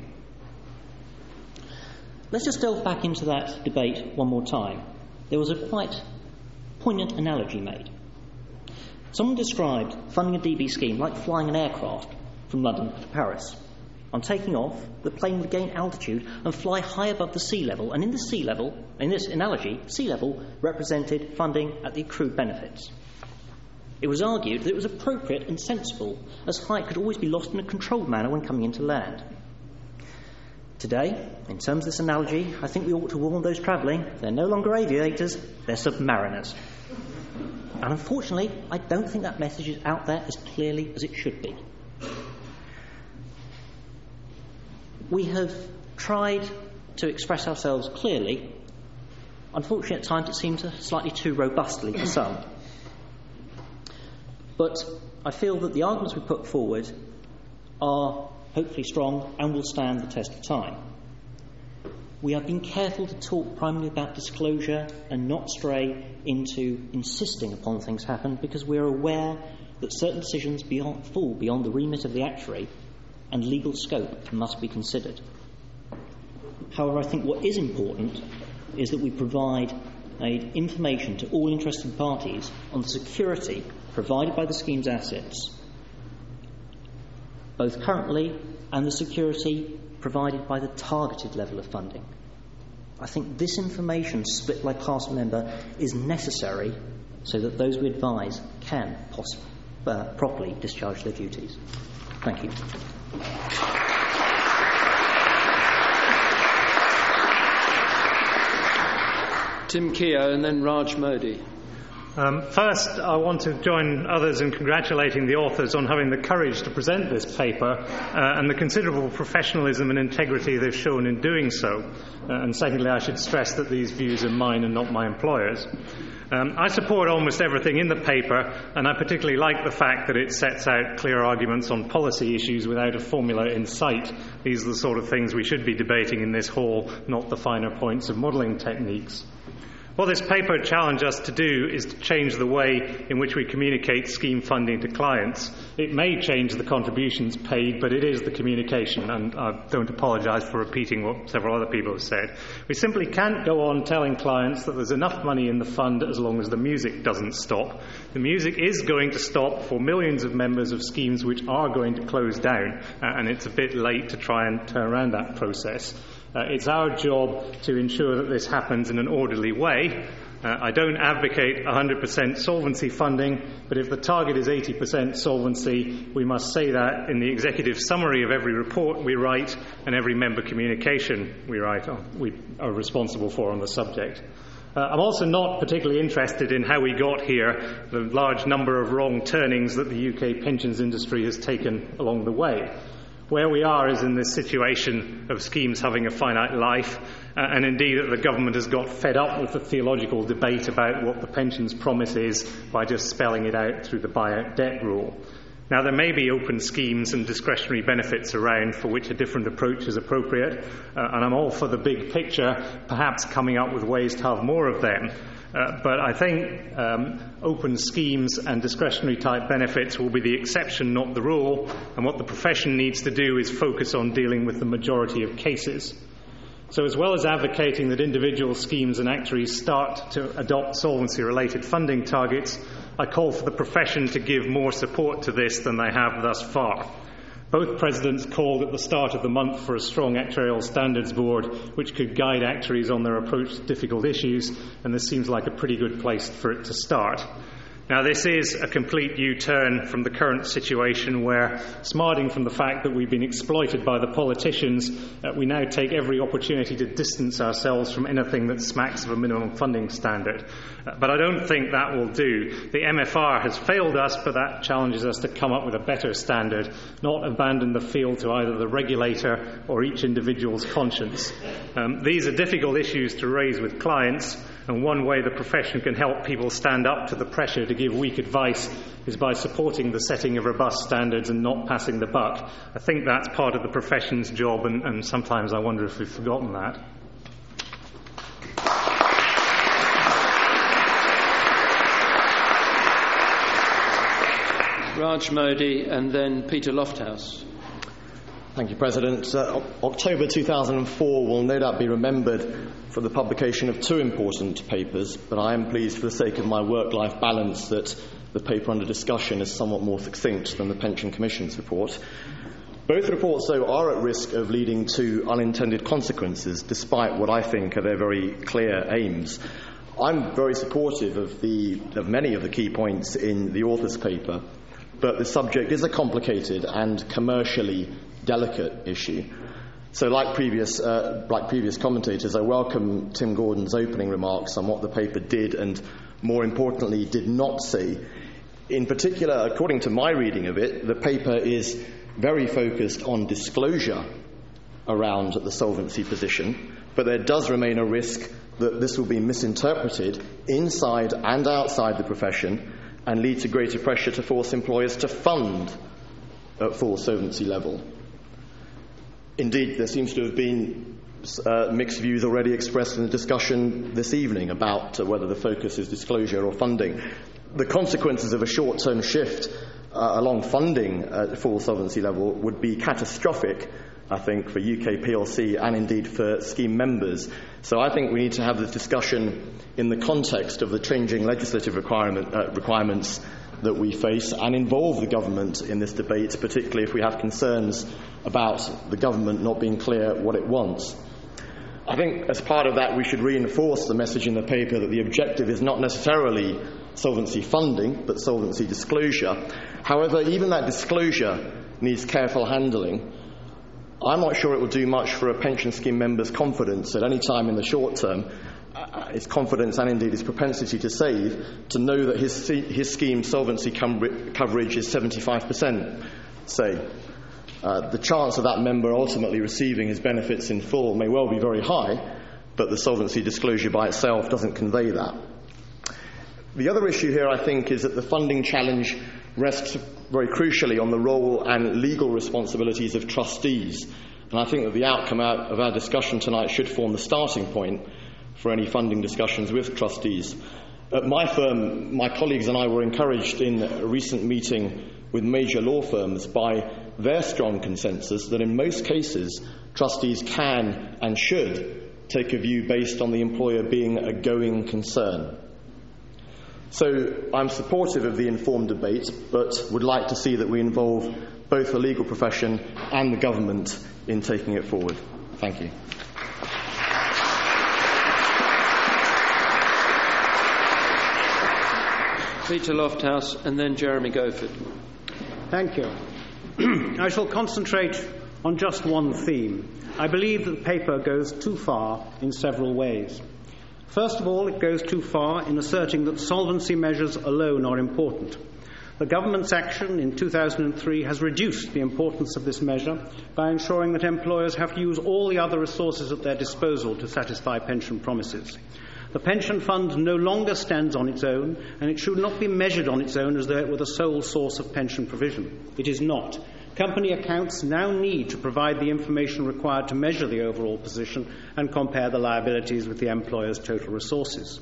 Let's just delve back into that debate one more time. There was a quite poignant analogy made. Someone described funding a DB scheme like flying an aircraft from London to Paris. On taking off, the plane would gain altitude and fly high above the sea level, and in this analogy, sea level represented funding at the accrued benefits. It was argued that it was appropriate and sensible, as height could always be lost in a controlled manner when coming into land. Today, in terms of this analogy, I think we ought to warn those travelling they're no longer aviators, they're submariners. And unfortunately, I don't think that message is out there as clearly as it should be. We have tried to express ourselves clearly. Unfortunately, at times it seems slightly too robustly for some. But I feel that the arguments we put forward are hopefully strong and will stand the test of time. We have been careful to talk primarily about disclosure and not stray into insisting upon things happen, because we are aware that certain decisions fall beyond the remit of the actuary and legal scope must be considered. However, I think what is important is that we provide information to all interested parties on the security provided by the scheme's assets, both currently and the security provided by the targeted level of funding. I think this information, split by class member, is necessary so that those we advise can properly discharge their duties. Thank you. Tim Keogh and then Raj Modi. First, I want to join others in congratulating the authors on having the courage to present this paper and the considerable professionalism and integrity they've shown in doing so. And secondly, I should stress that these views are mine and not my employer's. I support almost everything in the paper, and I particularly like the fact that it sets out clear arguments on policy issues without a formula in sight. These are the sort of things we should be debating in this hall, not the finer points of modelling techniques. What this paper challenged us to do is to change the way in which we communicate scheme funding to clients. It may change the contributions paid, but it is the communication, and I don't apologise for repeating what several other people have said. We simply can't go on telling clients that there's enough money in the fund as long as the music doesn't stop. The music is going to stop for millions of members of schemes which are going to close down, and it's a bit late to try and turn around that process. It's our job to ensure that this happens in an orderly way. I don't advocate 100% solvency funding, but if the target is 80% solvency, we must say that in the executive summary of every report we write and every member communication we write, we are responsible for on the subject. I'm also not particularly interested in how we got here, the large number of wrong turnings that the UK pensions industry has taken along the way. Where we are is in this situation of schemes having a finite life, and indeed that the government has got fed up with the theological debate about what the pensions promise is by just spelling it out through the buyout debt rule. Now, there may be open schemes and discretionary benefits around for which a different approach is appropriate, and I'm all for the big picture, perhaps coming up with ways to have more of them. But I think open schemes and discretionary type benefits will be the exception, not the rule, and what the profession needs to do is focus on dealing with the majority of cases. So as well as advocating that individual schemes and actuaries start to adopt solvency-related funding targets, I call for the profession to give more support to this than they have thus far. Both presidents called at the start of the month for a strong actuarial standards board which could guide actuaries on their approach to difficult issues, and this seems like a pretty good place for it to start. Now, this is a complete U-turn from the current situation where, smarting from the fact that we've been exploited by the politicians, we now take every opportunity to distance ourselves from anything that smacks of a minimum funding standard. But I don't think that will do. The MFR has failed us, but that challenges us to come up with a better standard, not abandon the field to either the regulator or each individual's conscience. These are difficult issues to raise with clients, and one way the profession can help people stand up to the pressure to give weak advice is by supporting the setting of robust standards and not passing the buck. I think that's part of the profession's job, and sometimes I wonder if we've forgotten that. Raj Modi and then Peter Lofthouse. Thank you, President. October 2004 will no doubt be remembered for the publication of two important papers, but I am pleased for the sake of my work-life balance that the paper under discussion is somewhat more succinct than the Pension Commission's report. Both reports, though, are at risk of leading to unintended consequences, despite what I think are their very clear aims. I'm very supportive of many of the key points in the author's paper, but the subject is a complicated and commercially delicate issue. So like previous commentators, I welcome Tim Gordon's opening remarks on what the paper did and, more importantly, did not say. In particular, according to my reading of it, the paper is very focused on disclosure around the solvency position, but there does remain a risk that this will be misinterpreted inside and outside the profession and lead to greater pressure to force employers to fund at full solvency level. Indeed, there seems to have been mixed views already expressed in the discussion this evening about whether the focus is disclosure or funding. The consequences of a short-term shift along funding at full solvency level would be catastrophic, I think, for UK PLC and indeed for scheme members. So I think we need to have this discussion in the context of the changing legislative requirements that we face and involve the government in this debate, particularly if we have concerns about the government not being clear what it wants. I think as part of that we should reinforce the message in the paper that the objective is not necessarily solvency funding but solvency disclosure. However, even that disclosure needs careful handling. I'm not sure it will do much for a pension scheme member's confidence at any time in the short term, his confidence and indeed his propensity to save, to know that his scheme's solvency coverage is 75%, say. The chance of that member ultimately receiving his benefits in full may well be very high, but the solvency disclosure by itself doesn't convey that. The other issue here, I think, is that the funding challenge rests very crucially on the role and legal responsibilities of trustees. And I think that the outcome of our discussion tonight should form the starting point for any funding discussions with trustees. At my firm, my colleagues and I were encouraged in a recent meeting with major law firms by their strong consensus that in most cases trustees can and should take a view based on the employer being a going concern. So I'm supportive of the informed debate, but would like to see that we involve both the legal profession and the government in taking it forward. Thank you. Peter Lofthouse and then Jeremy Gofford. Thank you. I shall concentrate on just one theme. I believe that the paper goes too far in several ways. First of all, it goes too far in asserting that solvency measures alone are important. The government's action in 2003 has reduced the importance of this measure by ensuring that employers have to use all the other resources at their disposal to satisfy pension promises. The pension fund no longer stands on its own, and it should not be measured on its own as though it were the sole source of pension provision. It is not. Company accounts now need to provide the information required to measure the overall position and compare the liabilities with the employer's total resources.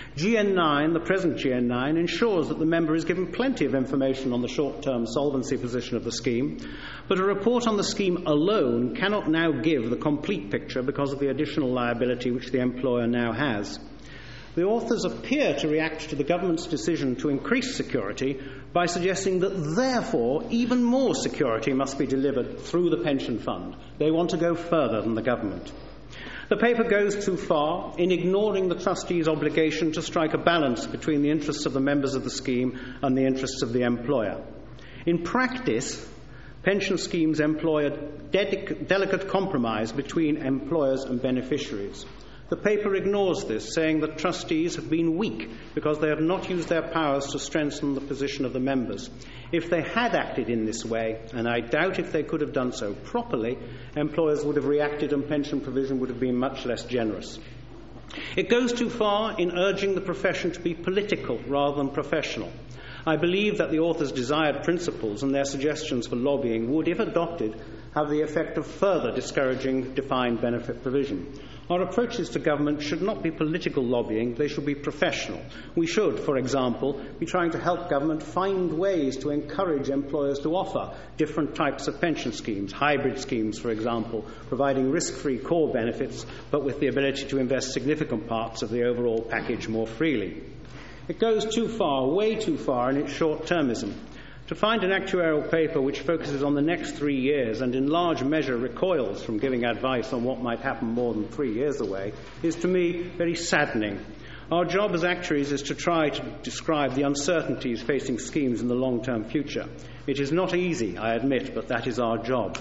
GN9, the present GN9, ensures that the member is given plenty of information on the short-term solvency position of the scheme, but a report on the scheme alone cannot now give the complete picture because of the additional liability which the employer now has. The authors appear to react to the government's decision to increase security by suggesting that, therefore, even more security must be delivered through the pension fund. They want to go further than the government. The paper goes too far in ignoring the trustee's obligation to strike a balance between the interests of the members of the scheme and the interests of the employer. In practice, pension schemes employ a delicate compromise between employers and beneficiaries. The paper ignores this, saying that trustees have been weak because they have not used their powers to strengthen the position of the members. If they had acted in this way, and I doubt if they could have done so properly, employers would have reacted and pension provision would have been much less generous. It goes too far in urging the profession to be political rather than professional. I believe that the authors' desired principles and their suggestions for lobbying would, if adopted, have the effect of further discouraging defined benefit provision. Our approaches to government should not be political lobbying, they should be professional. We should, for example, be trying to help government find ways to encourage employers to offer different types of pension schemes, hybrid schemes, for example, providing risk-free core benefits, but with the ability to invest significant parts of the overall package more freely. It goes too far, way too far, in its short-termism. To find an actuarial paper which focuses on the next 3 years and in large measure recoils from giving advice on what might happen more than 3 years away is, to me, very saddening. Our job as actuaries is to try to describe the uncertainties facing schemes in the long-term future. It is not easy, I admit, but that is our job.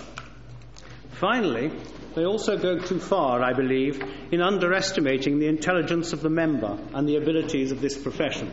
Finally, they also go too far, I believe, in underestimating the intelligence of the member and the abilities of this profession.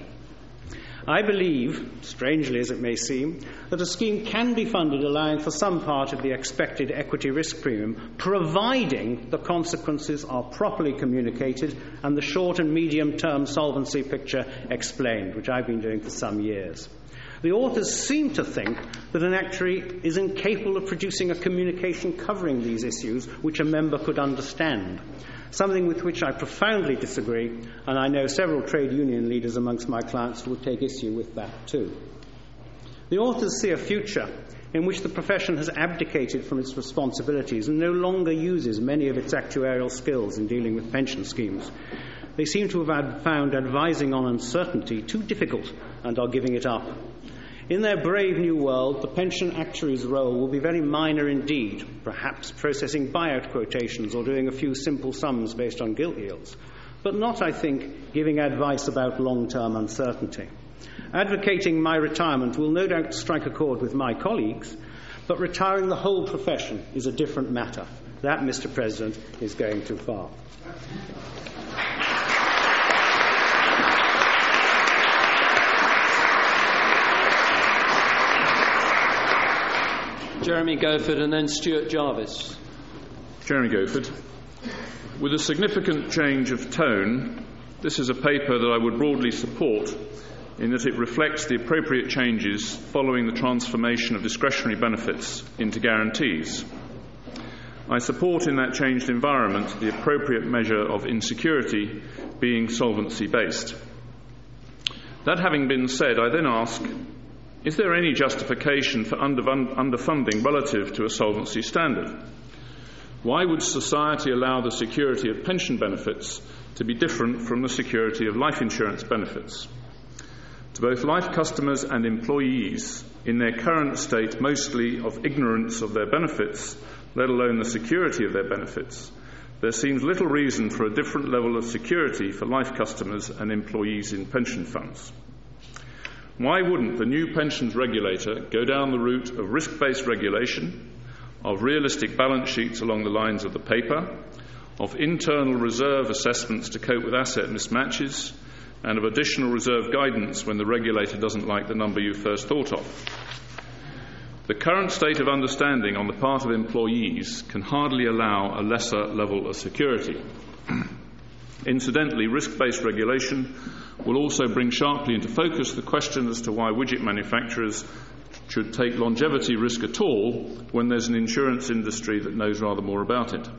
I believe, strangely as it may seem, that a scheme can be funded allowing for some part of the expected equity risk premium, providing the consequences are properly communicated and the short and medium-term solvency picture explained, which I've been doing for some years. The authors seem to think that an actuary is incapable of producing a communication covering these issues which a member could understand, something with which I profoundly disagree, and I know several trade union leaders amongst my clients who would take issue with that too. The authors see a future in which the profession has abdicated from its responsibilities and no longer uses many of its actuarial skills in dealing with pension schemes. They seem to have found advising on uncertainty too difficult and are giving it up. In their brave new world, the pension actuary's role will be very minor indeed, perhaps processing buyout quotations or doing a few simple sums based on gilt yields, but not, I think, giving advice about long-term uncertainty. Advocating my retirement will no doubt strike a chord with my colleagues, but retiring the whole profession is a different matter. That, Mr. President, is going too far. Jeremy Gofford and then Stuart Jarvis. Jeremy Gofford. With a significant change of tone, this is a paper that I would broadly support in that it reflects the appropriate changes following the transformation of discretionary benefits into guarantees. I support in that changed environment the appropriate measure of insecurity being solvency-based. That having been said, I then ask, is there any justification for underfunding relative to a solvency standard? Why would society allow the security of pension benefits to be different from the security of life insurance benefits? To both life customers and employees, in their current state mostly of ignorance of their benefits, let alone the security of their benefits, there seems little reason for a different level of security for life customers and employees in pension funds. Why wouldn't the new pensions regulator go down the route of risk-based regulation, of realistic balance sheets along the lines of the paper, of internal reserve assessments to cope with asset mismatches, and of additional reserve guidance when the regulator doesn't like the number you first thought of? The current state of understanding on the part of employees can hardly allow a lesser level of security. Incidentally, risk-based regulation will also bring sharply into focus the question as to why widget manufacturers should take longevity risk at all when there's an insurance industry that knows rather more about it.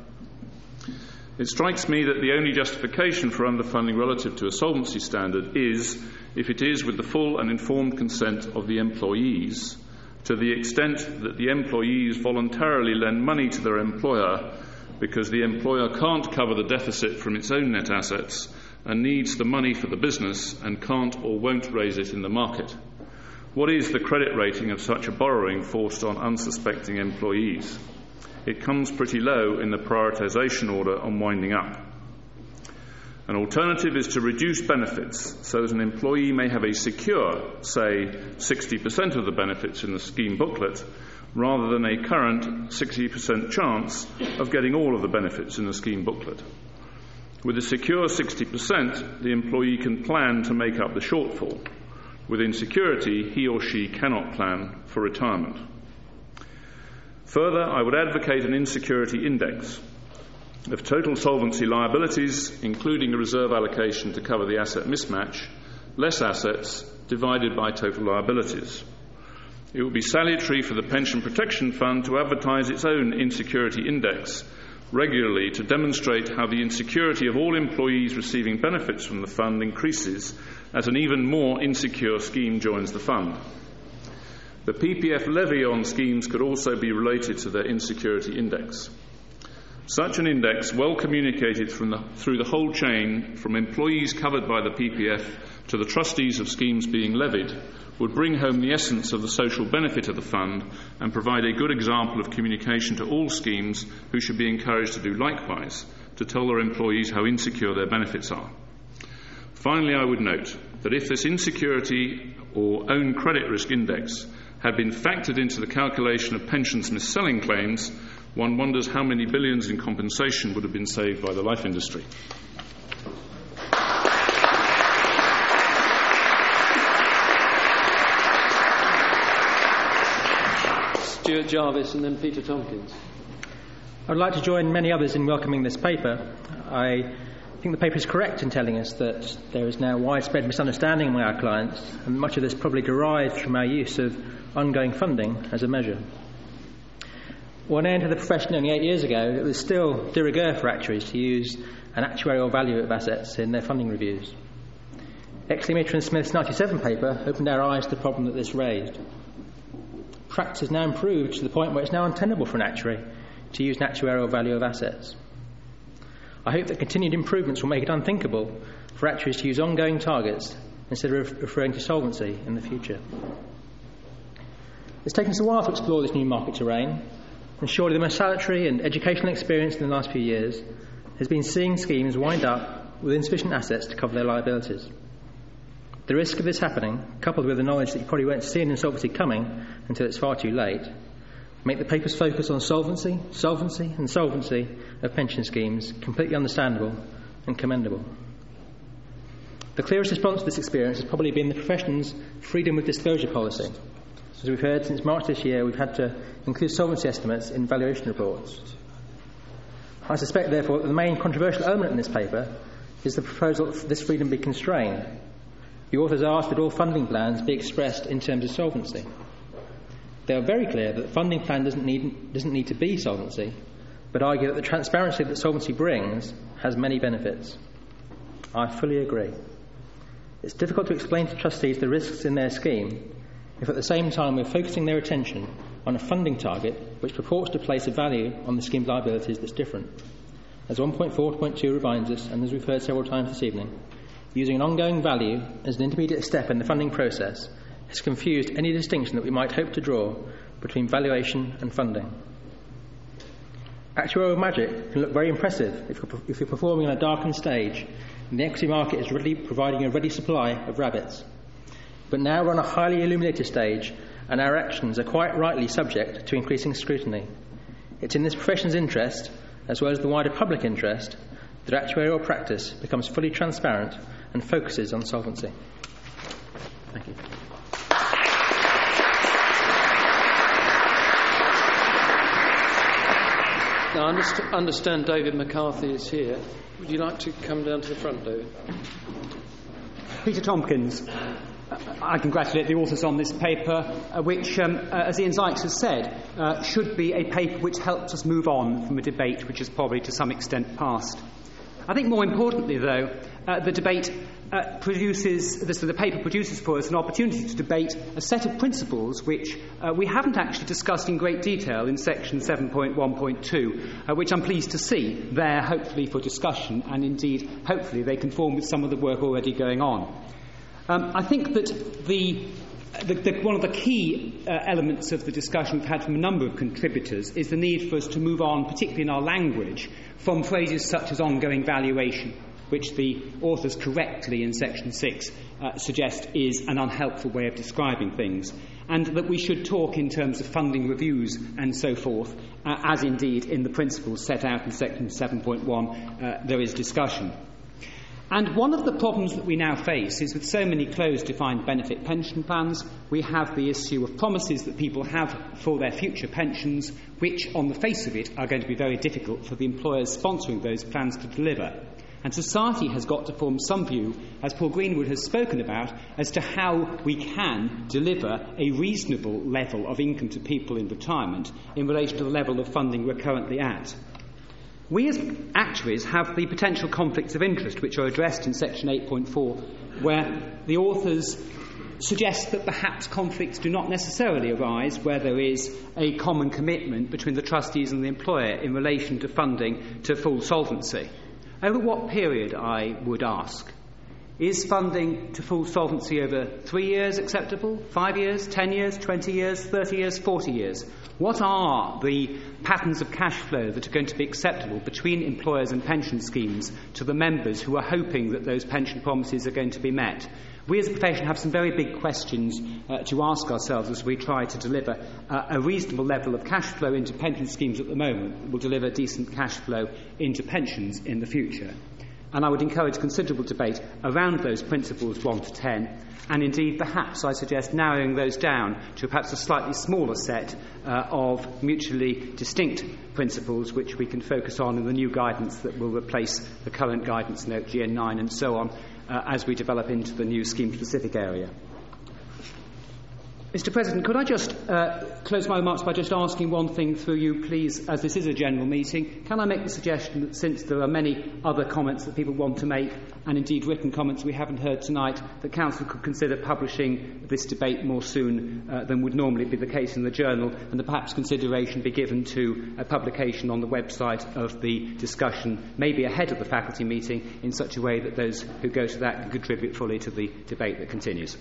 It strikes me that the only justification for underfunding relative to a solvency standard is if it is with the full and informed consent of the employees, to the extent that the employees voluntarily lend money to their employer because the employer can't cover the deficit from its own net assets and needs the money for the business and can't or won't raise it in the market. What is the credit rating of such a borrowing forced on unsuspecting employees? It comes pretty low in the prioritisation order on winding up. An alternative is to reduce benefits so that an employee may have a secure, say, 60% of the benefits in the scheme booklet, rather than a current 60% chance of getting all of the benefits in the scheme booklet. With a secure 60%, the employee can plan to make up the shortfall. With insecurity, he or she cannot plan for retirement. Further, I would advocate an insecurity index of total solvency liabilities, including a reserve allocation to cover the asset mismatch, less assets divided by total liabilities. It would be salutary for the Pension Protection Fund to advertise its own insecurity index regularly to demonstrate how the insecurity of all employees receiving benefits from the fund increases as an even more insecure scheme joins the fund. The PPF levy on schemes could also be related to their insecurity index. Such an index, well communicated through the whole chain, from employees covered by the PPF to the trustees of schemes being levied, would bring home the essence of the social benefit of the fund and provide a good example of communication to all schemes who should be encouraged to do likewise, to tell their employees how insecure their benefits are. Finally, I would note that if this insecurity or own credit risk index had been factored into the calculation of pensions mis-selling claims, one wonders how many billions in compensation would have been saved by the life industry. Stuart Jarvis and then Peter Tompkins. I'd like to join many others in welcoming this paper. I think the paper is correct in telling us that there is now widespread misunderstanding among our clients, and much of this probably derives from our use of ongoing funding as a measure. When I entered the profession only 8 years ago, it was still de rigueur for actuaries to use an actuarial value of assets in their funding reviews. Exley Mitchell and Smith's 97 paper opened our eyes to the problem that this raised. Practice has now improved to the point where it's now untenable for an actuary to use an actuarial value of assets. I hope that continued improvements will make it unthinkable for actuaries to use ongoing targets instead of referring to solvency in the future. It's taken us a while to explore this new market terrain, and surely the most salutary and educational experience in the last few years has been seeing schemes wind up with insufficient assets to cover their liabilities. The risk of this happening, coupled with the knowledge that you probably won't see an insolvency coming until it's far too late, make the paper's focus on solvency of pension schemes completely understandable and commendable. The clearest response to this experience has probably been the profession's freedom of disclosure policy. As we've heard, since March this year, we've had to include solvency estimates in valuation reports. I suspect, therefore, that the main controversial element in this paper is the proposal that this freedom be constrained. The authors asked that all funding plans be expressed in terms of solvency. They are very clear that the funding plan doesn't need to be solvency, but argue that the transparency that solvency brings has many benefits. I fully agree. It's difficult to explain to trustees the risks in their scheme if at the same time we're focusing their attention on a funding target which purports to place a value on the scheme's liabilities that's different. As 1.4.2 reminds us, and as we've heard several times this evening, using an ongoing value as an intermediate step in the funding process has confused any distinction that we might hope to draw between valuation and funding. Actuarial magic can look very impressive if you're performing on a darkened stage and the equity market is readily providing a ready supply of rabbits. But now we're on a highly illuminated stage and our actions are quite rightly subject to increasing scrutiny. It's in this profession's interest, as well as the wider public interest, that actuarial practice becomes fully transparent and focuses on solvency. Thank you. Now, I understand David McCarthy is here. Would you like to come down to the front, David? Peter Tompkins. I congratulate the authors on this paper, which, as Ian Sykes has said, should be a paper which helps us move on from a debate which is probably to some extent past. I think more importantly, though, the paper produces for us an opportunity to debate a set of principles which we haven't actually discussed in great detail in section 7.1.2, which I'm pleased to see there, hopefully for discussion, and indeed, hopefully, they conform with some of the work already going on. I think that one of the key elements of the discussion we've had from a number of contributors is the need for us to move on, particularly in our language, from phrases such as ongoing valuation, which the authors correctly in section 6 suggest is an unhelpful way of describing things, and that we should talk in terms of funding reviews and so forth, as indeed in the principles set out in section 7.1 there is discussion. And one of the problems that we now face is with so many closed defined benefit pension plans, we have the issue of promises that people have for their future pensions, which on the face of it are going to be very difficult for the employers sponsoring those plans to deliver. And society has got to form some view, as Paul Greenwood has spoken about, as to how we can deliver a reasonable level of income to people in retirement in relation to the level of funding we're currently at. We as actuaries have the potential conflicts of interest which are addressed in section 8.4, where the authors suggest that perhaps conflicts do not necessarily arise where there is a common commitment between the trustees and the employer in relation to funding to full solvency. Over what period, I would ask? Is funding to full solvency over 3 years acceptable? 5 years? 10 years? 20 years? 30 years? 40 years? What are the patterns of cash flow that are going to be acceptable between employers and pension schemes to the members who are hoping that those pension promises are going to be met? We as a profession have some very big questions to ask ourselves as we try to deliver a reasonable level of cash flow into pension schemes at the moment that will deliver decent cash flow into pensions in the future. And I would encourage considerable debate around those principles 1 to 10, and indeed perhaps I suggest narrowing those down to perhaps a slightly smaller set of mutually distinct principles which we can focus on in the new guidance that will replace the current guidance note GN9 and so on as we develop into the new scheme-specific area. Mr. President, could I just close my remarks by just asking one thing through you, please, as this is a general meeting. Can I make the suggestion that since there are many other comments that people want to make, and indeed written comments we haven't heard tonight, that Council could consider publishing this debate more soon than would normally be the case in the Journal, and that perhaps consideration be given to a publication on the website of the discussion, maybe ahead of the faculty meeting, in such a way that those who go to that can contribute fully to the debate that continues.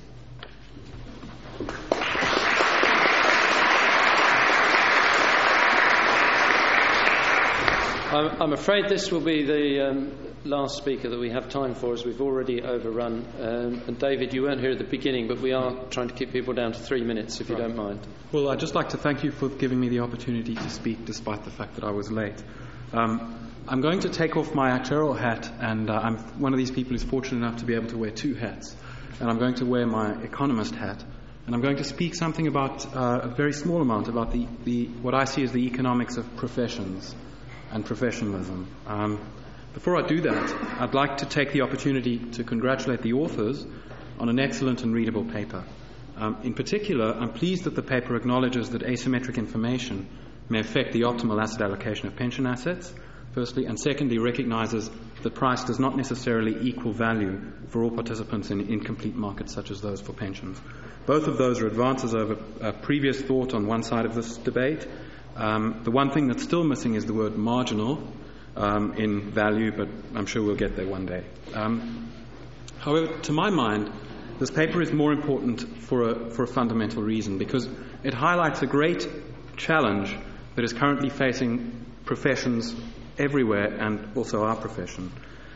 I'm afraid this will be the last speaker that we have time for, as we've already overrun. And David, you weren't here at the beginning, but we are trying to keep people down to 3 minutes, if you don't mind. Well, I'd just like to thank you for giving me the opportunity to speak, despite the fact that I was late. I'm going to take off my actuarial hat, and I'm one of these people who's fortunate enough to be able to wear 2 hats. And I'm going to wear my economist hat, and I'm going to speak something about a very small amount about the what I see as the economics of professions and professionalism. Before I do that, I'd like to take the opportunity to congratulate the authors on an excellent and readable paper. In particular, I'm pleased that the paper acknowledges that asymmetric information may affect the optimal asset allocation of pension assets, firstly, and secondly, recognises that price does not necessarily equal value for all participants in incomplete markets such as those for pensions. Both of those are advances over previous thought on one side of this debate. The one thing that's still missing is the word marginal in value, but I'm sure we'll get there one day. However, to my mind, this paper is more important for a fundamental reason, because it highlights a great challenge that is currently facing professions everywhere, and also our profession.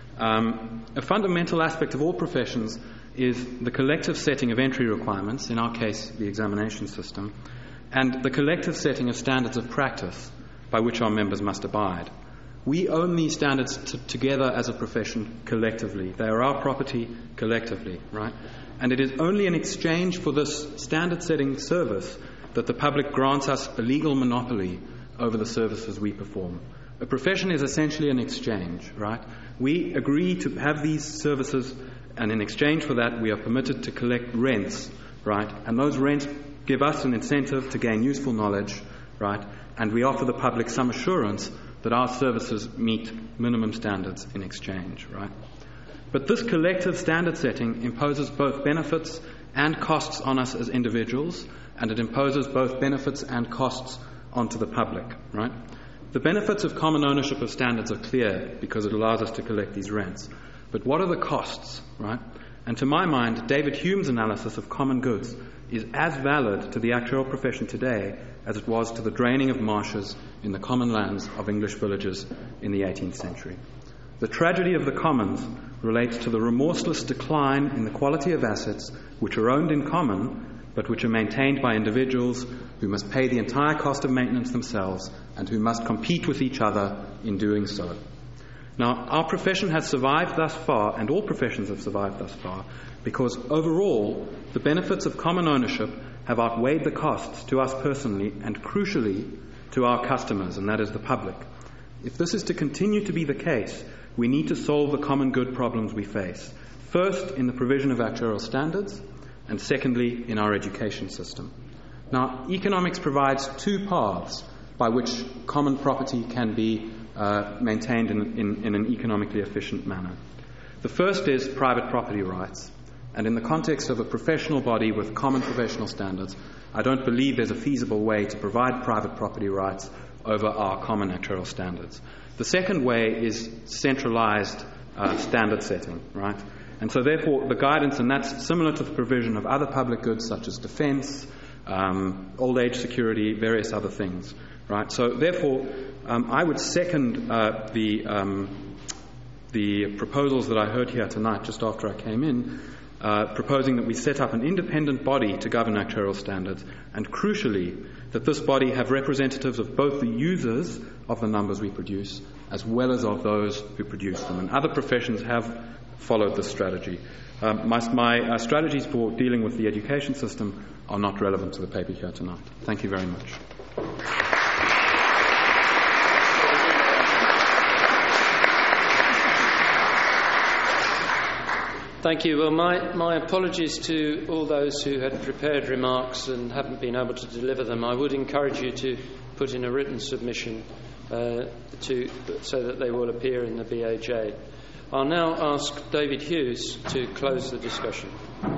A fundamental aspect of all professions is the collective setting of entry requirements, in our case the examination system, and the collective setting of standards of practice by which our members must abide. We own these standards together as a profession collectively. They are our property collectively, right? And it is only in exchange for this standard-setting service that the public grants us a legal monopoly over the services we perform. A profession is essentially an exchange, right? We agree to have these services, and in exchange for that, we are permitted to collect rents, right? And those rents give us an incentive to gain useful knowledge, right? And we offer the public some assurance that our services meet minimum standards in exchange, right? But this collective standard setting imposes both benefits and costs on us as individuals, and it imposes both benefits and costs onto the public, right? The benefits of common ownership of standards are clear because it allows us to collect these rents. But what are the costs, right? And to my mind, David Hume's analysis of common goods is as valid to the actuarial profession today as it was to the draining of marshes in the common lands of English villages in the 18th century. The tragedy of the commons relates to the remorseless decline in the quality of assets which are owned in common but which are maintained by individuals who must pay the entire cost of maintenance themselves and who must compete with each other in doing so. Now, our profession has survived thus far, and all professions have survived thus far, because overall, the benefits of common ownership have outweighed the costs to us personally and crucially to our customers, and that is the public. If this is to continue to be the case, we need to solve the common good problems we face. First, in the provision of actuarial standards, and secondly, in our education system. Now, economics provides two paths by which common property can be maintained in an economically efficient manner. The first is private property rights. And in the context of a professional body with common professional standards, I don't believe there's a feasible way to provide private property rights over our common actuarial standards. The second way is centralized standard setting, right? And so therefore the guidance, and that's similar to the provision of other public goods such as defense, old age security, various other things, right? So therefore I would second the proposals that I heard here tonight just after I came in, proposing that we set up an independent body to govern actuarial standards, and crucially that this body have representatives of both the users of the numbers we produce as well as of those who produce them. And other professions have followed this strategy. My strategies for dealing with the education system are not relevant to the paper here tonight. Thank you very much. Thank you. Well, my apologies to all those who had prepared remarks and haven't been able to deliver them. I would encourage you to put in a written submission so that they will appear in the BAJ. I'll now ask David Hughes to close the discussion.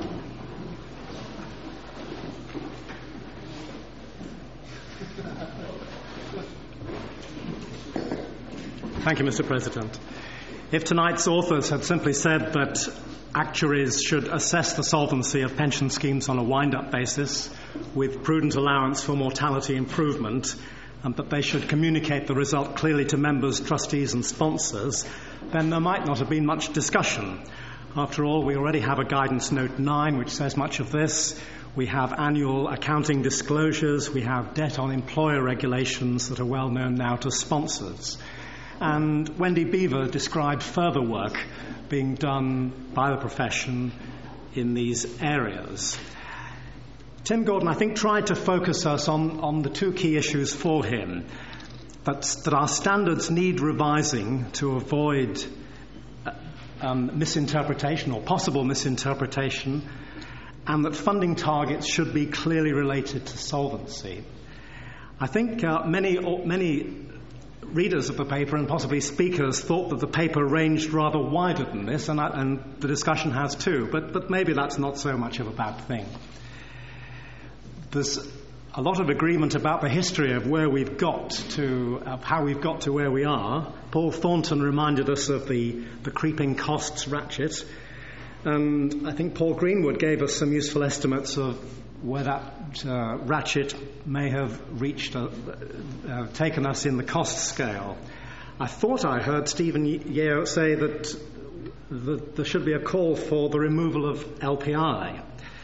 Thank you, Mr. President. If tonight's authors had simply said that actuaries should assess the solvency of pension schemes on a wind-up basis with prudent allowance for mortality improvement, and that they should communicate the result clearly to members, trustees and sponsors, then there might not have been much discussion. After all, we already have a Guidance Note 9 which says much of this. We have annual accounting disclosures. We have debt on employer regulations that are well known now to sponsors. And Wendy Beaver described further work being done by the profession in these areas. Tim Gordon, I think, tried to focus us on the two key issues for him, that our standards need revising to avoid misinterpretation or possible misinterpretation, and that funding targets should be clearly related to solvency. I think many readers of the paper and possibly speakers thought that the paper ranged rather wider than this, and the discussion has too, but maybe that's not so much of a bad thing. There's a lot of agreement about the history of where we've got to, of how we've got to where we are. Paul Thornton reminded us of the creeping costs ratchet, and I think Paul Greenwood gave us some useful estimates of where that ratchet may have reached, taken us in the cost scale. I thought I heard Stephen Yeo say that there should be a call for the removal of LPI.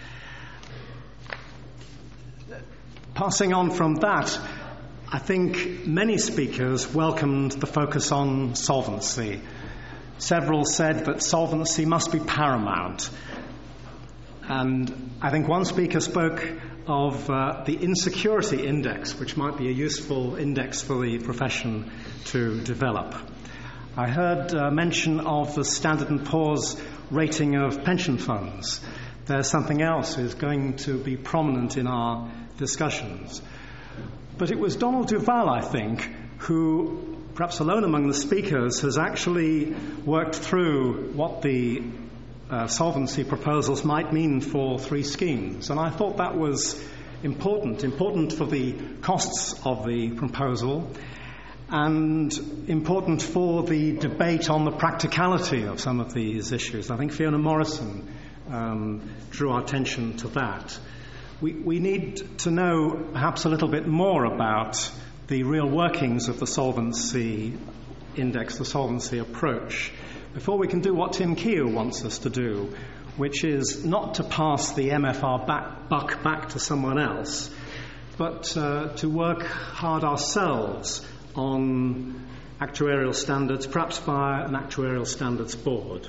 Passing on from that, I think many speakers welcomed the focus on solvency. Several said that solvency must be paramount. And I think one speaker spoke of the insecurity index, which might be a useful index for the profession to develop. I heard mention of the Standard & Poor's rating of pension funds. There's something else is going to be prominent in our discussions. But it was Donald Duval, I think, who, perhaps alone among the speakers, has actually worked through what the solvency proposals might mean for three schemes. And I thought that was important for the costs of the proposal and important for the debate on the practicality of some of these issues. I think Fiona Morrison drew our attention to that. We need to know perhaps a little bit more about the real workings of the solvency index, the solvency approach, before we can do what Tim Keogh wants us to do, which is not to pass the MFR buck back to someone else, but to work hard ourselves on actuarial standards, perhaps by an actuarial standards board.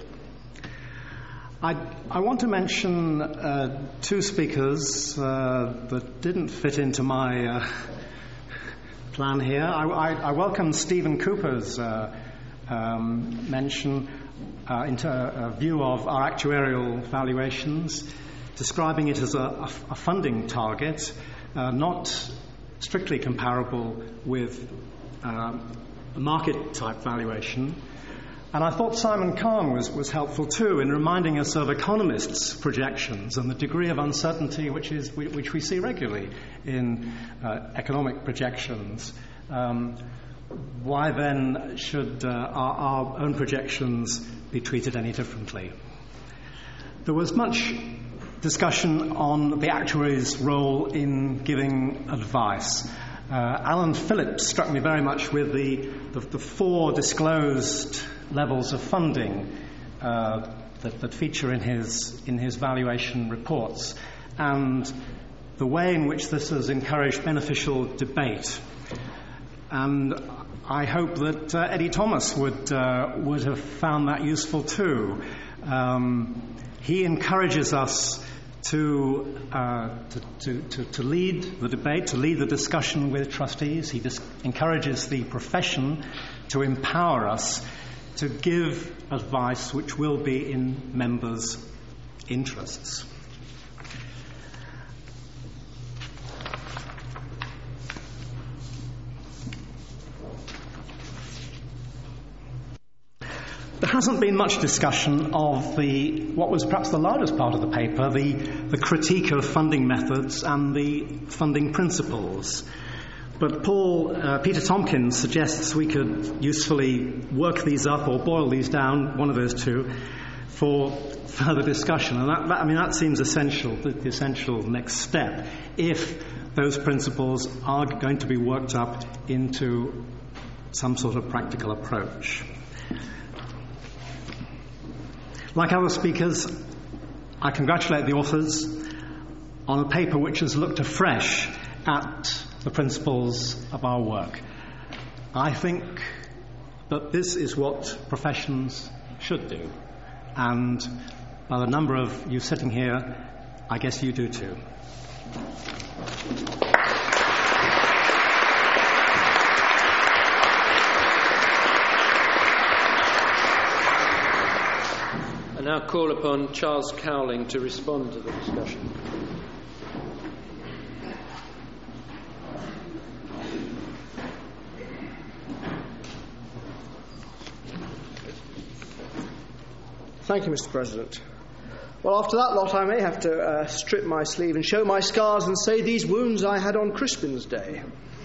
I want to mention two speakers that didn't fit into my plan here. I welcome Stephen Cooper's mention into a view of our actuarial valuations, describing it as a funding target, not strictly comparable with a market-type valuation. And I thought Simon Kahn was helpful too in reminding us of economists' projections and the degree of uncertainty which we see regularly in economic projections. Why then should our own projections be treated any differently? There was much discussion on the actuary's role in giving advice. Alan Phillips struck me very much with the four disclosed levels of funding that feature in his valuation reports, and the way in which this has encouraged beneficial debate. And I hope that Eddie Thomas would have found that useful too. He encourages us to lead the debate, to lead the discussion with trustees. He encourages the profession to empower us to give advice which will be in members' interests. There hasn't been much discussion of what was perhaps the loudest part of the paper, the critique of funding methods and the funding principles. But Peter Tompkins suggests we could usefully work these up or boil these down, one of those two, for further discussion. And that seems essential, the essential next step, if those principles are going to be worked up into some sort of practical approach. Like other speakers, I congratulate the authors on a paper which has looked afresh at the principles of our work. I think that this is what professions should do. And by the number of you sitting here, I guess you do too. I now call upon Charles Cowling to respond to the discussion. Thank you, Mr. President. Well, after that lot, I may have to strip my sleeve and show my scars and say these wounds I had on Crispin's Day.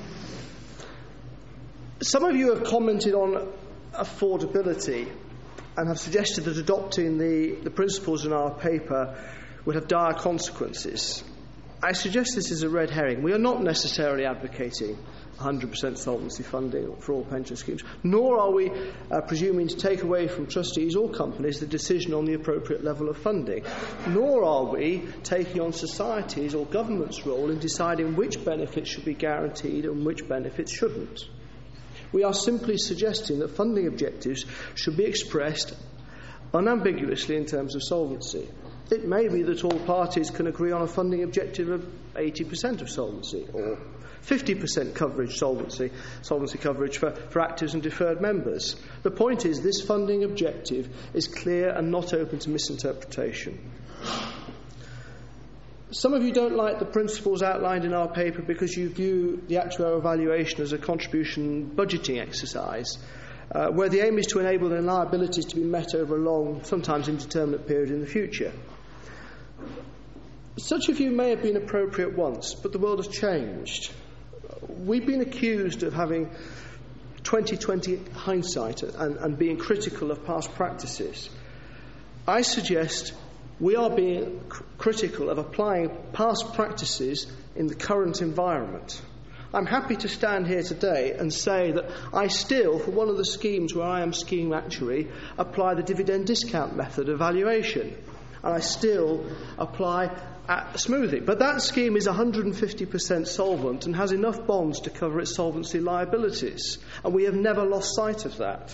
Some of you have commented on affordability and have suggested that adopting the principles in our paper would have dire consequences. I suggest this is a red herring. We are not necessarily advocating 100% solvency funding for all pension schemes, nor are we presuming to take away from trustees or companies the decision on the appropriate level of funding, nor are we taking on society's or government's role in deciding which benefits should be guaranteed and which benefits shouldn't. We are simply suggesting that funding objectives should be expressed unambiguously in terms of solvency. It may be that all parties can agree on a funding objective of 80% of solvency or 50% coverage solvency coverage for actives and deferred members. The point is this funding objective is clear and not open to misinterpretation. Some of you don't like the principles outlined in our paper because you view the actuarial valuation as a contribution budgeting exercise, where the aim is to enable the liabilities to be met over a long, sometimes indeterminate period in the future. Such a view may have been appropriate once, but the world has changed. We've been accused of having 20/20 hindsight and being critical of past practices. I suggest we are being critical of applying past practices in the current environment. I'm happy to stand here today and say that I still, for one of the schemes where I am scheme actuary, apply the dividend discount method of valuation. And I still apply smoothing. But that scheme is 150% solvent and has enough bonds to cover its solvency liabilities. And we have never lost sight of that.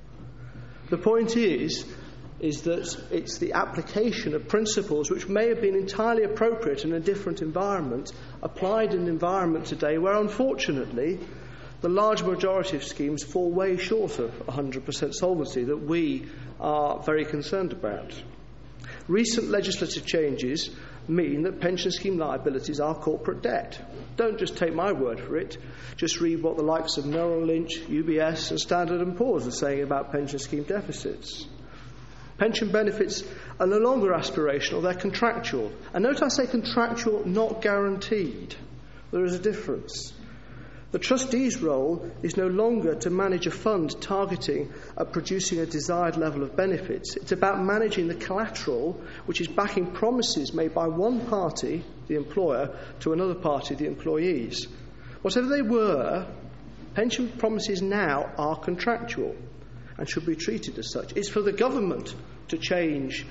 The point is that it's the application of principles which may have been entirely appropriate in a different environment, applied in an environment today where, unfortunately, the large majority of schemes fall way short of 100% solvency that we are very concerned about. Recent legislative changes mean that pension scheme liabilities are corporate debt. Don't just take my word for it. Just read what the likes of Merrill Lynch, UBS and Standard & Poor's are saying about pension scheme deficits. Pension benefits are no longer aspirational, they're contractual. And note I say contractual, not guaranteed. There is a difference. The trustee's role is no longer to manage a fund targeting at producing a desired level of benefits. It's about managing the collateral, which is backing promises made by one party, the employer, to another party, the employees. Whatever they were, pension promises now are contractual and should be treated as such. It's for the government to change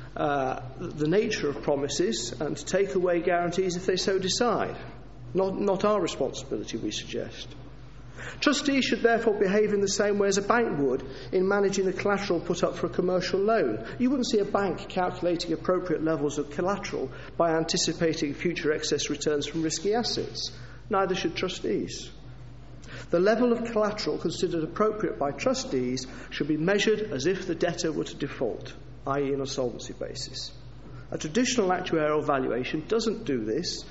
the nature of promises and to take away guarantees if they so decide. Not our responsibility, we suggest. Trustees should therefore behave in the same way as a bank would in managing the collateral put up for a commercial loan. You wouldn't see a bank calculating appropriate levels of collateral by anticipating future excess returns from risky assets. Neither should trustees. The level of collateral considered appropriate by trustees should be measured as if the debtor were to default, i.e. on a solvency basis. A traditional actuarial valuation doesn't do this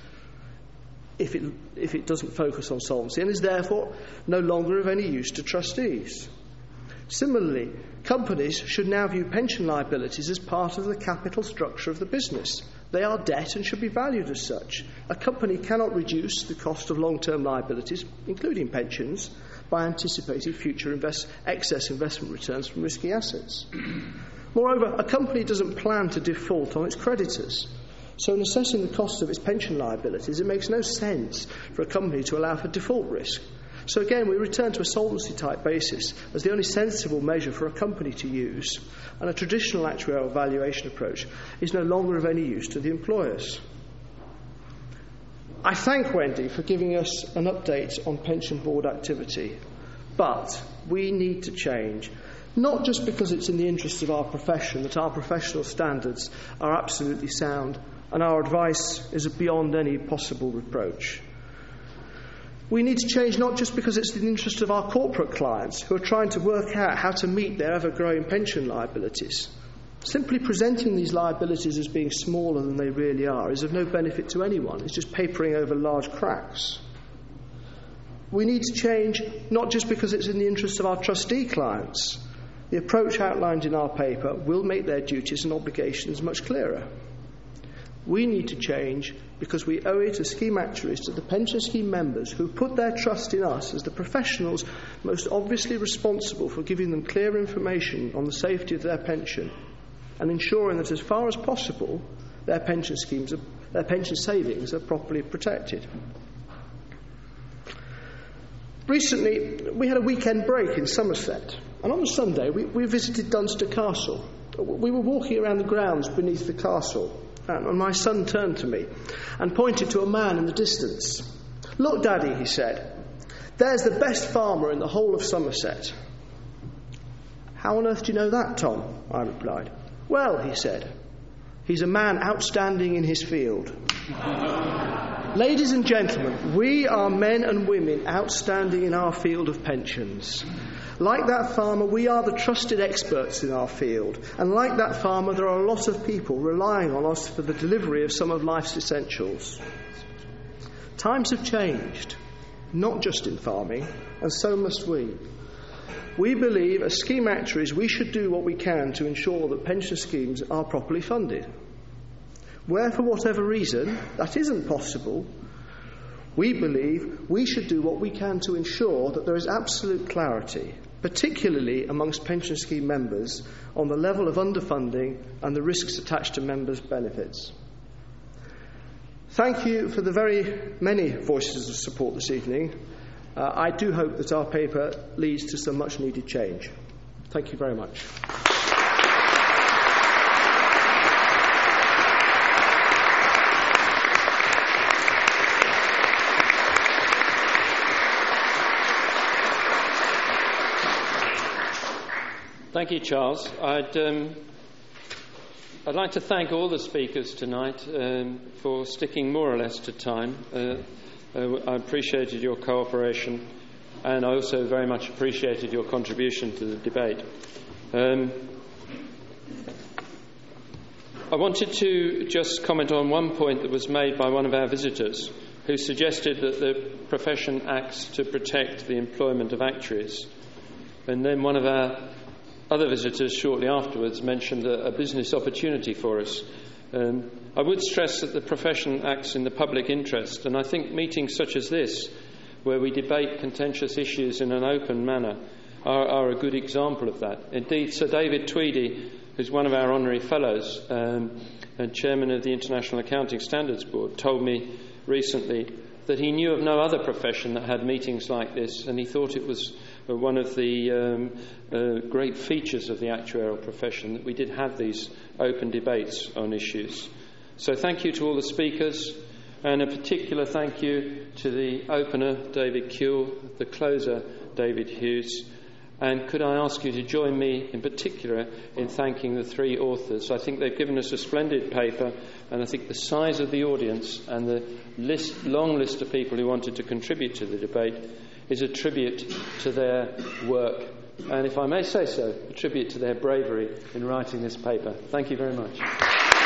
if it doesn't focus on solvency and is therefore no longer of any use to trustees. Similarly, companies should now view pension liabilities as part of the capital structure of the business. They are debt and should be valued as such. A company cannot reduce the cost of long-term liabilities, including pensions, by anticipating future excess investment returns from risky assets. Moreover, a company doesn't plan to default on its creditors. So in assessing the cost of its pension liabilities, it makes no sense for a company to allow for default risk. So again, we return to a solvency-type basis as the only sensible measure for a company to use, and a traditional actuarial valuation approach is no longer of any use to the employers. I thank Wendy for giving us an update on pension board activity, but we need to change. Not just because it's in the interest of our profession, that our professional standards are absolutely sound and our advice is beyond any possible reproach. We need to change not just because it's in the interest of our corporate clients who are trying to work out how to meet their ever-growing pension liabilities. Simply presenting these liabilities as being smaller than they really are is of no benefit to anyone. It's just papering over large cracks. We need to change not just because it's in the interest of our trustee clients. the approach outlined in our paper will make their duties and obligations much clearer. We need to change because we owe it as scheme actuaries to the pension scheme members who put their trust in us as the professionals most obviously responsible for giving them clear information on the safety of their pension and ensuring that as far as possible their pension savings are properly protected. Recently, we had a weekend break in Somerset, and on a Sunday we visited Dunster Castle. We were walking around the grounds beneath the castle, and my son turned to me and pointed to a man in the distance. "Look, Daddy," he said, "there's the best farmer in the whole of Somerset." "How on earth do you know that, Tom?" I replied. "Well," he said, "he's a man outstanding in his field." Ladies and gentlemen, we are men and women outstanding in our field of pensions. Like that farmer, we are the trusted experts in our field. And like that farmer, there are a lot of people relying on us for the delivery of some of life's essentials. Times have changed, not just in farming, and so must we. We believe as scheme actuaries we should do what we can to ensure that pension schemes are properly funded. Where, for whatever reason, that isn't possible, we believe we should do what we can to ensure that there is absolute clarity, particularly amongst pension scheme members, on the level of underfunding and the risks attached to members' benefits. Thank you for the very many voices of support this evening. I do hope that our paper leads to some much-needed change. Thank you very much. Thank you, Charles. I'd like to thank all the speakers tonight for sticking more or less to time. I appreciated your cooperation, and I also very much appreciated your contribution to the debate. I wanted to just comment on one point that was made by one of our visitors, who suggested that the profession acts to protect the employment of actuaries. And then one of our other visitors shortly afterwards mentioned a business opportunity for us. I would stress that the profession acts in the public interest, and I think meetings such as this, where we debate contentious issues in an open manner, are a good example of that. Indeed, Sir David Tweedy, who's one of our honorary fellows and chairman of the International Accounting Standards Board, told me recently that he knew of no other profession that had meetings like this, and he thought it was one of the great features of the actuarial profession that we did have these open debates on issues. So thank you to all the speakers, and a particular thank you to the opener, David Kuehl, the closer, David Hughes. And could I ask you to join me in particular in thanking the three authors? I think they've given us a splendid paper, and I think the size of the audience and the long list of people who wanted to contribute to the debate is a tribute to their work, and if I may say so, a tribute to their bravery in writing this paper. Thank you very much.